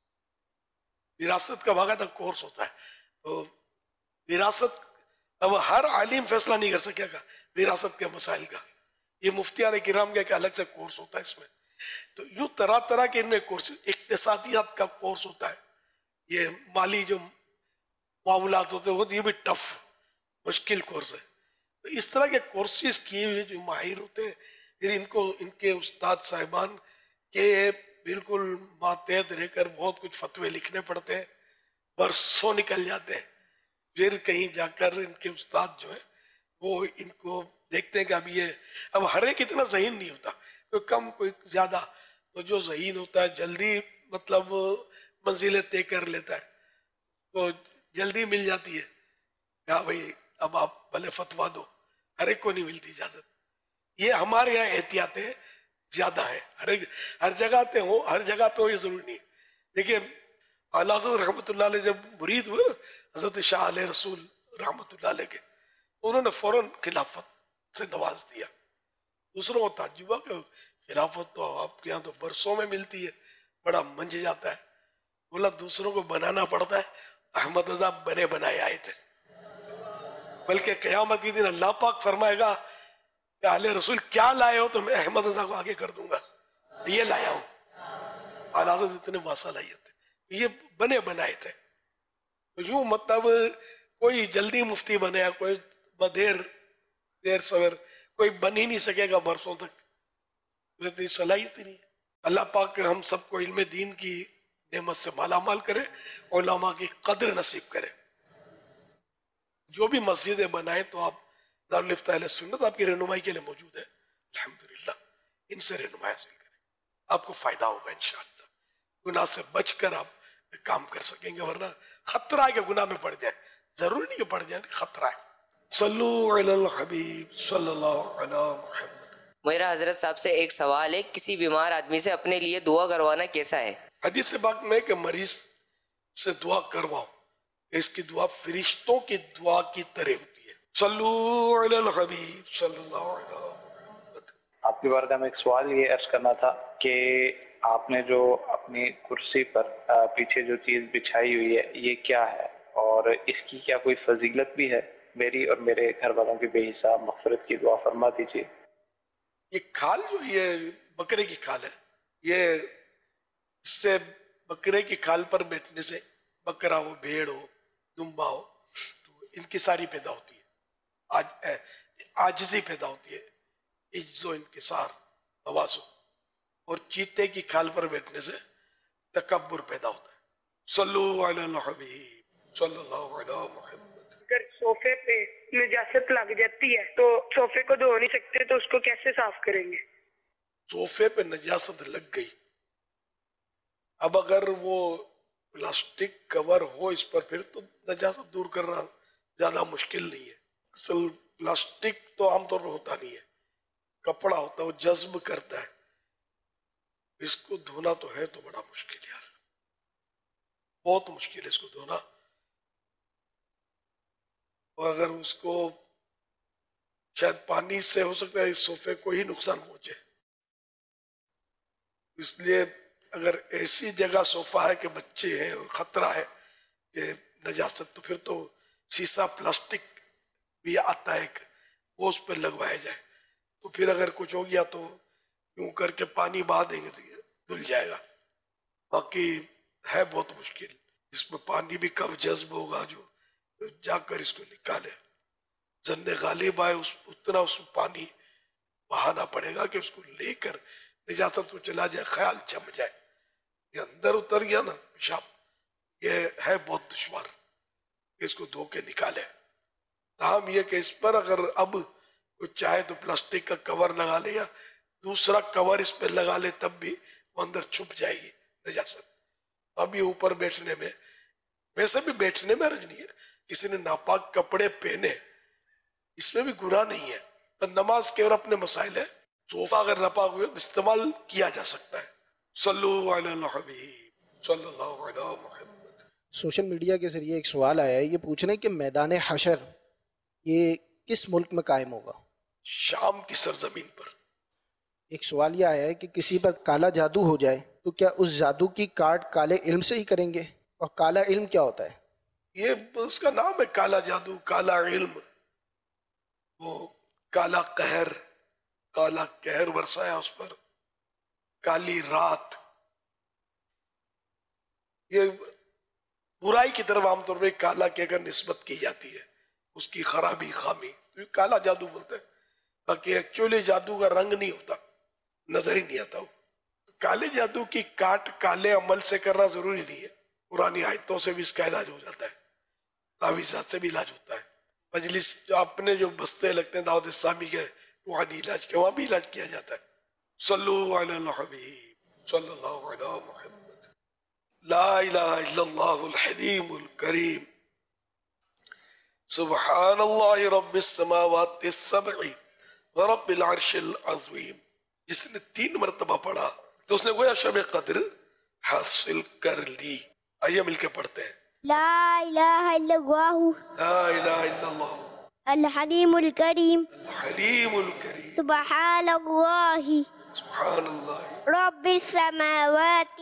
وراثت کا باقاعدہ کورس ہوتا ہے. تو وراثت اب ہر عالم فیصلہ نہیں کر سکے گا وراثت کے مسائل کا. یہ مفتیان کرام کا ایک الگ سے کورس ہوتا ہے اس میں. تو یوں طرح طرح کے ان میں کورس، اقتصادیات کا کورس ہوتا ہے، یہ مالی جو معاملات ہوتے ہیں یہ بھی ٹف مشکل کورس ہے. تو اس طرح کے کورسز کیے ہوئے جو ماہر ہوتے ہیں، پھر ان کے استاد صاحبان کے بالکل ماتحت رہ کر بہت کچھ فتوے لکھنے پڑتے ہیں، برسوں نکل جاتے ہیں. پھر کہیں جا کر ان کے استاد جو ہے وہ ان کو دیکھتے ہیں کہ اب ہر ایک اتنا ذہین نہیں ہوتا، کوئی کم کوئی زیادہ. تو جو ذہین ہوتا ہے جلدی مطلب منزلیں طے کر لیتا ہے، تو جلدی مل جاتی ہے. کہا بھائی اب آپ بھلے فتوا دو، ہر ایک کو نہیں ملتی اجازت. یہ ہمارے یہاں احتیاطیں زیادہ ہے، ہر جگہ پہ ہو یہ ضروری نہیں. دیکھیے اعلیٰ حضرت رحمۃ اللہ علیہ جب مرید ہوئے حضرت شاہ علیہ رسول رحمۃ اللہ علیہ کے، انہوں نے فوراً خلافت سے نواز دیا. دوسروں کو تعجب ہوا کہ خلافت تو آپ کے یہاں تو برسوں میں ملتی ہے، بڑا منج جاتا ہے. بولا دوسروں کو بنانا پڑتا ہے، احمد رضا بنے بنائے آئے تھے. بلکہ قیامت کے دن اللہ پاک فرمائے گا کہ اہل رسول کیا لائے ہو تو میں احمد رضا کو آگے کر دوں گا، یہ لایا ہوں. اعلیٰ حضرت اتنے باصلاحیت تھے، یہ بنے بنائے تھے. یوں مطلب کوئی جلدی مفتی بنے، کوئی دیر سویر کوئی بن ہی نہیں سکے گا برسوں تک، اتنی صلاحیت ہی نہیں ہے. اللہ پاک ہم سب کو علم دین کی نعمت سے مالا مال کرے، علماء کی قدر نصیب کرے. جو بھی مسجدیں بنائیں تو آپ دارالفتہ اہل سنت آپ کی رہنمائی کے لیے موجود ہے، الحمدللہ ان سے رہنمائی حاصل کریں، آپ کو فائدہ ہوگا انشاءاللہ. گناہ سے بچ کر آپ کام کر سکیں گے، ورنہ خطرہ ہے کہ گناہ میں پڑ جائیں. ضروری نہیں کہ پڑ جائیں، خطرہ ہے. صلو علی الحبیب صلی اللہ علی محمد. میرا حضرت صاحب سے ایک سوال ہے، کسی بیمار آدمی سے اپنے لیے دعا کروانا کیسا ہے؟ حدیث پاک میں کہ مریض سے دعا کرواؤ، اس کی دعا فرشتوں کی دعا کی طرح ہوتی ہے. صلو علی الحبیب صلی اللہ علیہ وسلم. آپ کی بارگاہ میں ایک سوال یہ عرض کرنا تھا کہ آپ نے جو اپنی کرسی پر پیچھے جو چیز بچھائی ہوئی ہے یہ کیا ہے، اور اس کی کیا کوئی فضیلت بھی ہے؟ میری اور میرے گھر والوں کی بے حساب مغفرت کی دعا فرما دیجیے. یہ کھال جو یہ بکرے کی کھال ہے، یہ اس سے بکرے کی کھال پر بیٹھنے سے بکرا ہو، بھیڑ ہو، دمبا ہو، تو ان کی ساری پیدا ہوتی ہے، عاجزی پیدا ہوتی ہے، عجز و انکسار، تواضع. اور چیتے کی کھال پر بیٹھنے سے تکبر پیدا ہوتا ہے. صلو علی الحبیب صلی اللہ علیہ محمد. اگر صوفے پہ نجاست لگ جاتی ہے تو صوفے کو دھو نہیں سکتے، تو اس کو کیسے صاف کریں گے؟ صوفے پہ نجاست لگ گئی، اب اگر وہ پلاسٹک کور ہو اس پر، پھر تو نجاست دور کرنا زیادہ مشکل نہیں ہے. اصل پلاسٹک تو عام طور پر ہوتا نہیں ہے، کپڑا ہوتا ہے، وہ جذب کرتا ہے. اس کو دھونا تو ہے تو بڑا مشکل یار، بہت مشکل ہے اس کو دھونا. اور اگر اس کو شاید پانی سے ہو سکتا ہے اس صوفے کو ہی نقصان پہنچے. اس لیے اگر ایسی جگہ صوفہ ہے کہ بچے ہیں اور خطرہ ہے کہ نجاست، تو پھر تو سیسا پلاسٹک بھی آتا ہے وہ اس پہ لگوایا جائے. تو پھر اگر کچھ ہو گیا تو یوں کر کے پانی بہا دیں گے تو یہ دھل جائے گا. باقی ہے بہت مشکل، اس میں پانی بھی کب جذب ہوگا جو جا کر اس کو نکالے. زن غالب آئے اتنا اس میں پانی بہانا پڑے گا کہ اس کو لے کر نجاست کو چلا جائے، خیال جم جائے. یہ اندر اتر گیا نا پیشاب، یہ ہے بہت دشوار کہ اس کو دھو کے نکالے. تاہم یہ کہ اس پر اگر اب کوئی چاہے تو پلاسٹک کا کور لگا لے یا دوسرا کور اس پہ لگا لے تب بھی وہ اندر چھپ جائے گی نجاست. اب یہ اوپر بیٹھنے میں، ویسے بھی بیٹھنے میں حرج نہیں ہے. کسی نے ناپاک کپڑے پہنے اس میں بھی گناہ نہیں ہے. نماز کے اور اپنے مسائل ہے. صوفہ اگر ناپاک ہوئے تو استعمال کیا جا سکتا ہے. صلو علی الحبیب صلی اللہ علیہ محمد. سوشل میڈیا کے ذریعے ایک سوال آیا ہے، یہ پوچھ رہے ہیں کہ میدان حشر یہ کس ملک میں قائم ہوگا؟ شام کی سرزمین پر. ایک سوال یہ آیا ہے کہ کسی پر کالا جادو ہو جائے تو کیا اس جادو کی کاٹ کالے علم سے ہی کریں گے؟ اور کالا علم کیا ہوتا ہے؟ یہ اس کا نام ہے کالا جادو، کالا علم. وہ کالا قہر برسایا اس پر، کالی رات. یہ برائی کی طرف عام طور پہ کالا کے اگر نسبت کی جاتی ہے، اس کی خرابی خامی، تو یہ کالا جادو بولتے ہیں. باقی ایکچولی جادو کا رنگ نہیں ہوتا، نظر ہی نہیں آتا. کالے جادو کی کاٹ کالے عمل سے کرنا ضروری نہیں ہے. پرانی آیتوں سے بھی اس کا علاج ہو جاتا ہے، تعویذات سے بھی علاج ہوتا ہے. مجلس جو اپنے جو بستے لگتے ہیں دعوت اسلامی کے، روحانی علاج کے، وہاں بھی علاج کیا جاتا ہے. صلو علی الحبیب صلی اللہ علیہ محمد. لا الہ الا اللہ الحلیم الکریم سبحان اللہ رب السماوات السبع ورب العرش العظیم. جس نے 3 مرتبہ پڑھا تو اس نے گویا شب قدر حاصل کر لی. آئیے مل کے پڑھتے ہیں. لا الہ الا اللہ لا الہ الا اللہ الحلیم الکریم الحلیم الکریم سبحان اللہ سبحان اللہ رب السماوات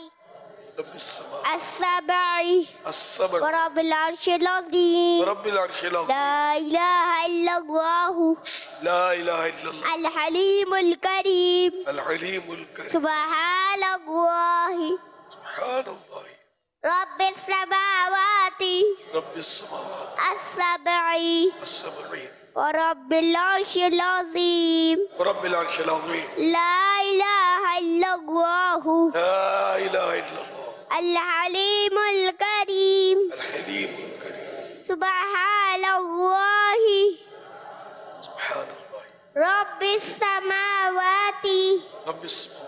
السبع ورب العرش العظیم ورب العرش العظیم. لا الہ الا اللہ لا الہ الا اللہ الحلیم الکریم الحلیم الکریم سبحان اللہ سبحان اللہ رب السماوات رب السماوات السبع ورب العرش العظیم ورب العرش العظیم. لا الہ الا اللہ لا الہ الا اللہ الحلیم الکریم الحلیم الکریم سبحان اللہ سبحان اللہ رب السماوات رب السماوات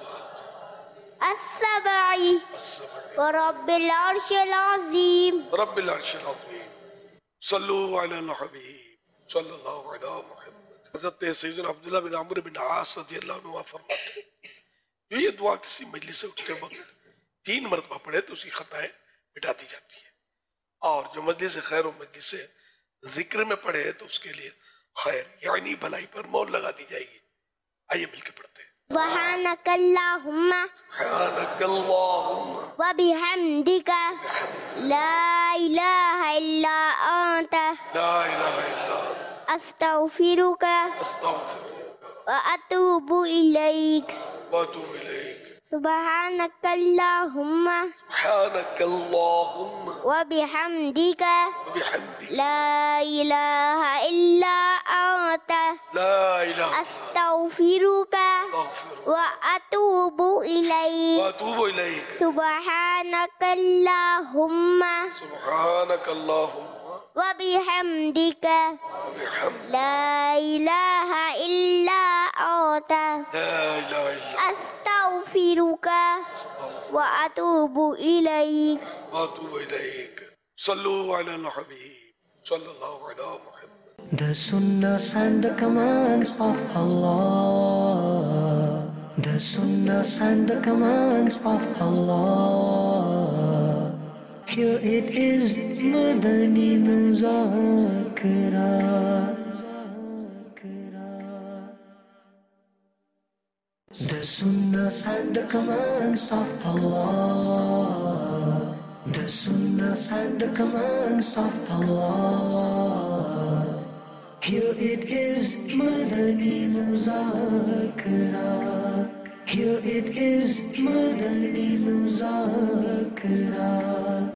السبع ورب العرش العظیم رب العرش العظیم. صلو علی الحبیب صلی اللہ علیہ محمد. حضرت سیدنا عبداللہ بن عمرو بن عاص رضی اللہ عنہ فرماتے ہیں جو یہ دعا کسی مجلس سے اٹھتے وقت 3 مرتبہ پڑھے تو اس کی خطائیں مٹا دی جاتی ہے. اور جو مجلس خیر و مجلس ذکر میں پڑھے تو اس کے لیے خیر یعنی بھلائی پر مور لگا دی جائے گی. آئیے مل کے پڑھتے ہیں. سبحانک اللہم سبحانک اللہم وبحمدک لا الہ الا انت لا الہ الا انت استغفرک استغفرک واتوب الیک واتوب الیک. سبحانک اللہم سبحانک اللہم وبحمدک وبحمدک لا الہ الا انت لا الہ استغفرک واتوب الیک واتوب الیک. سبحانک اللہم سبحانک اللہم وبحمدک وبحمدک لا الہ الا انت لا الہ الا استغفرک واتوب الیک. واتوب الیک. صلو علی الحبیب صلی اللہ علیہ محمد. The Sunnah and the commands of Allah. The Sunnah and the commands of Allah. Here it is, Madani Muzakara. Sunnah and the commands of Allah. The Sunnah and the commands of Allah. Here it is, Madani Muzakara. Here it is, Madani Muzakara.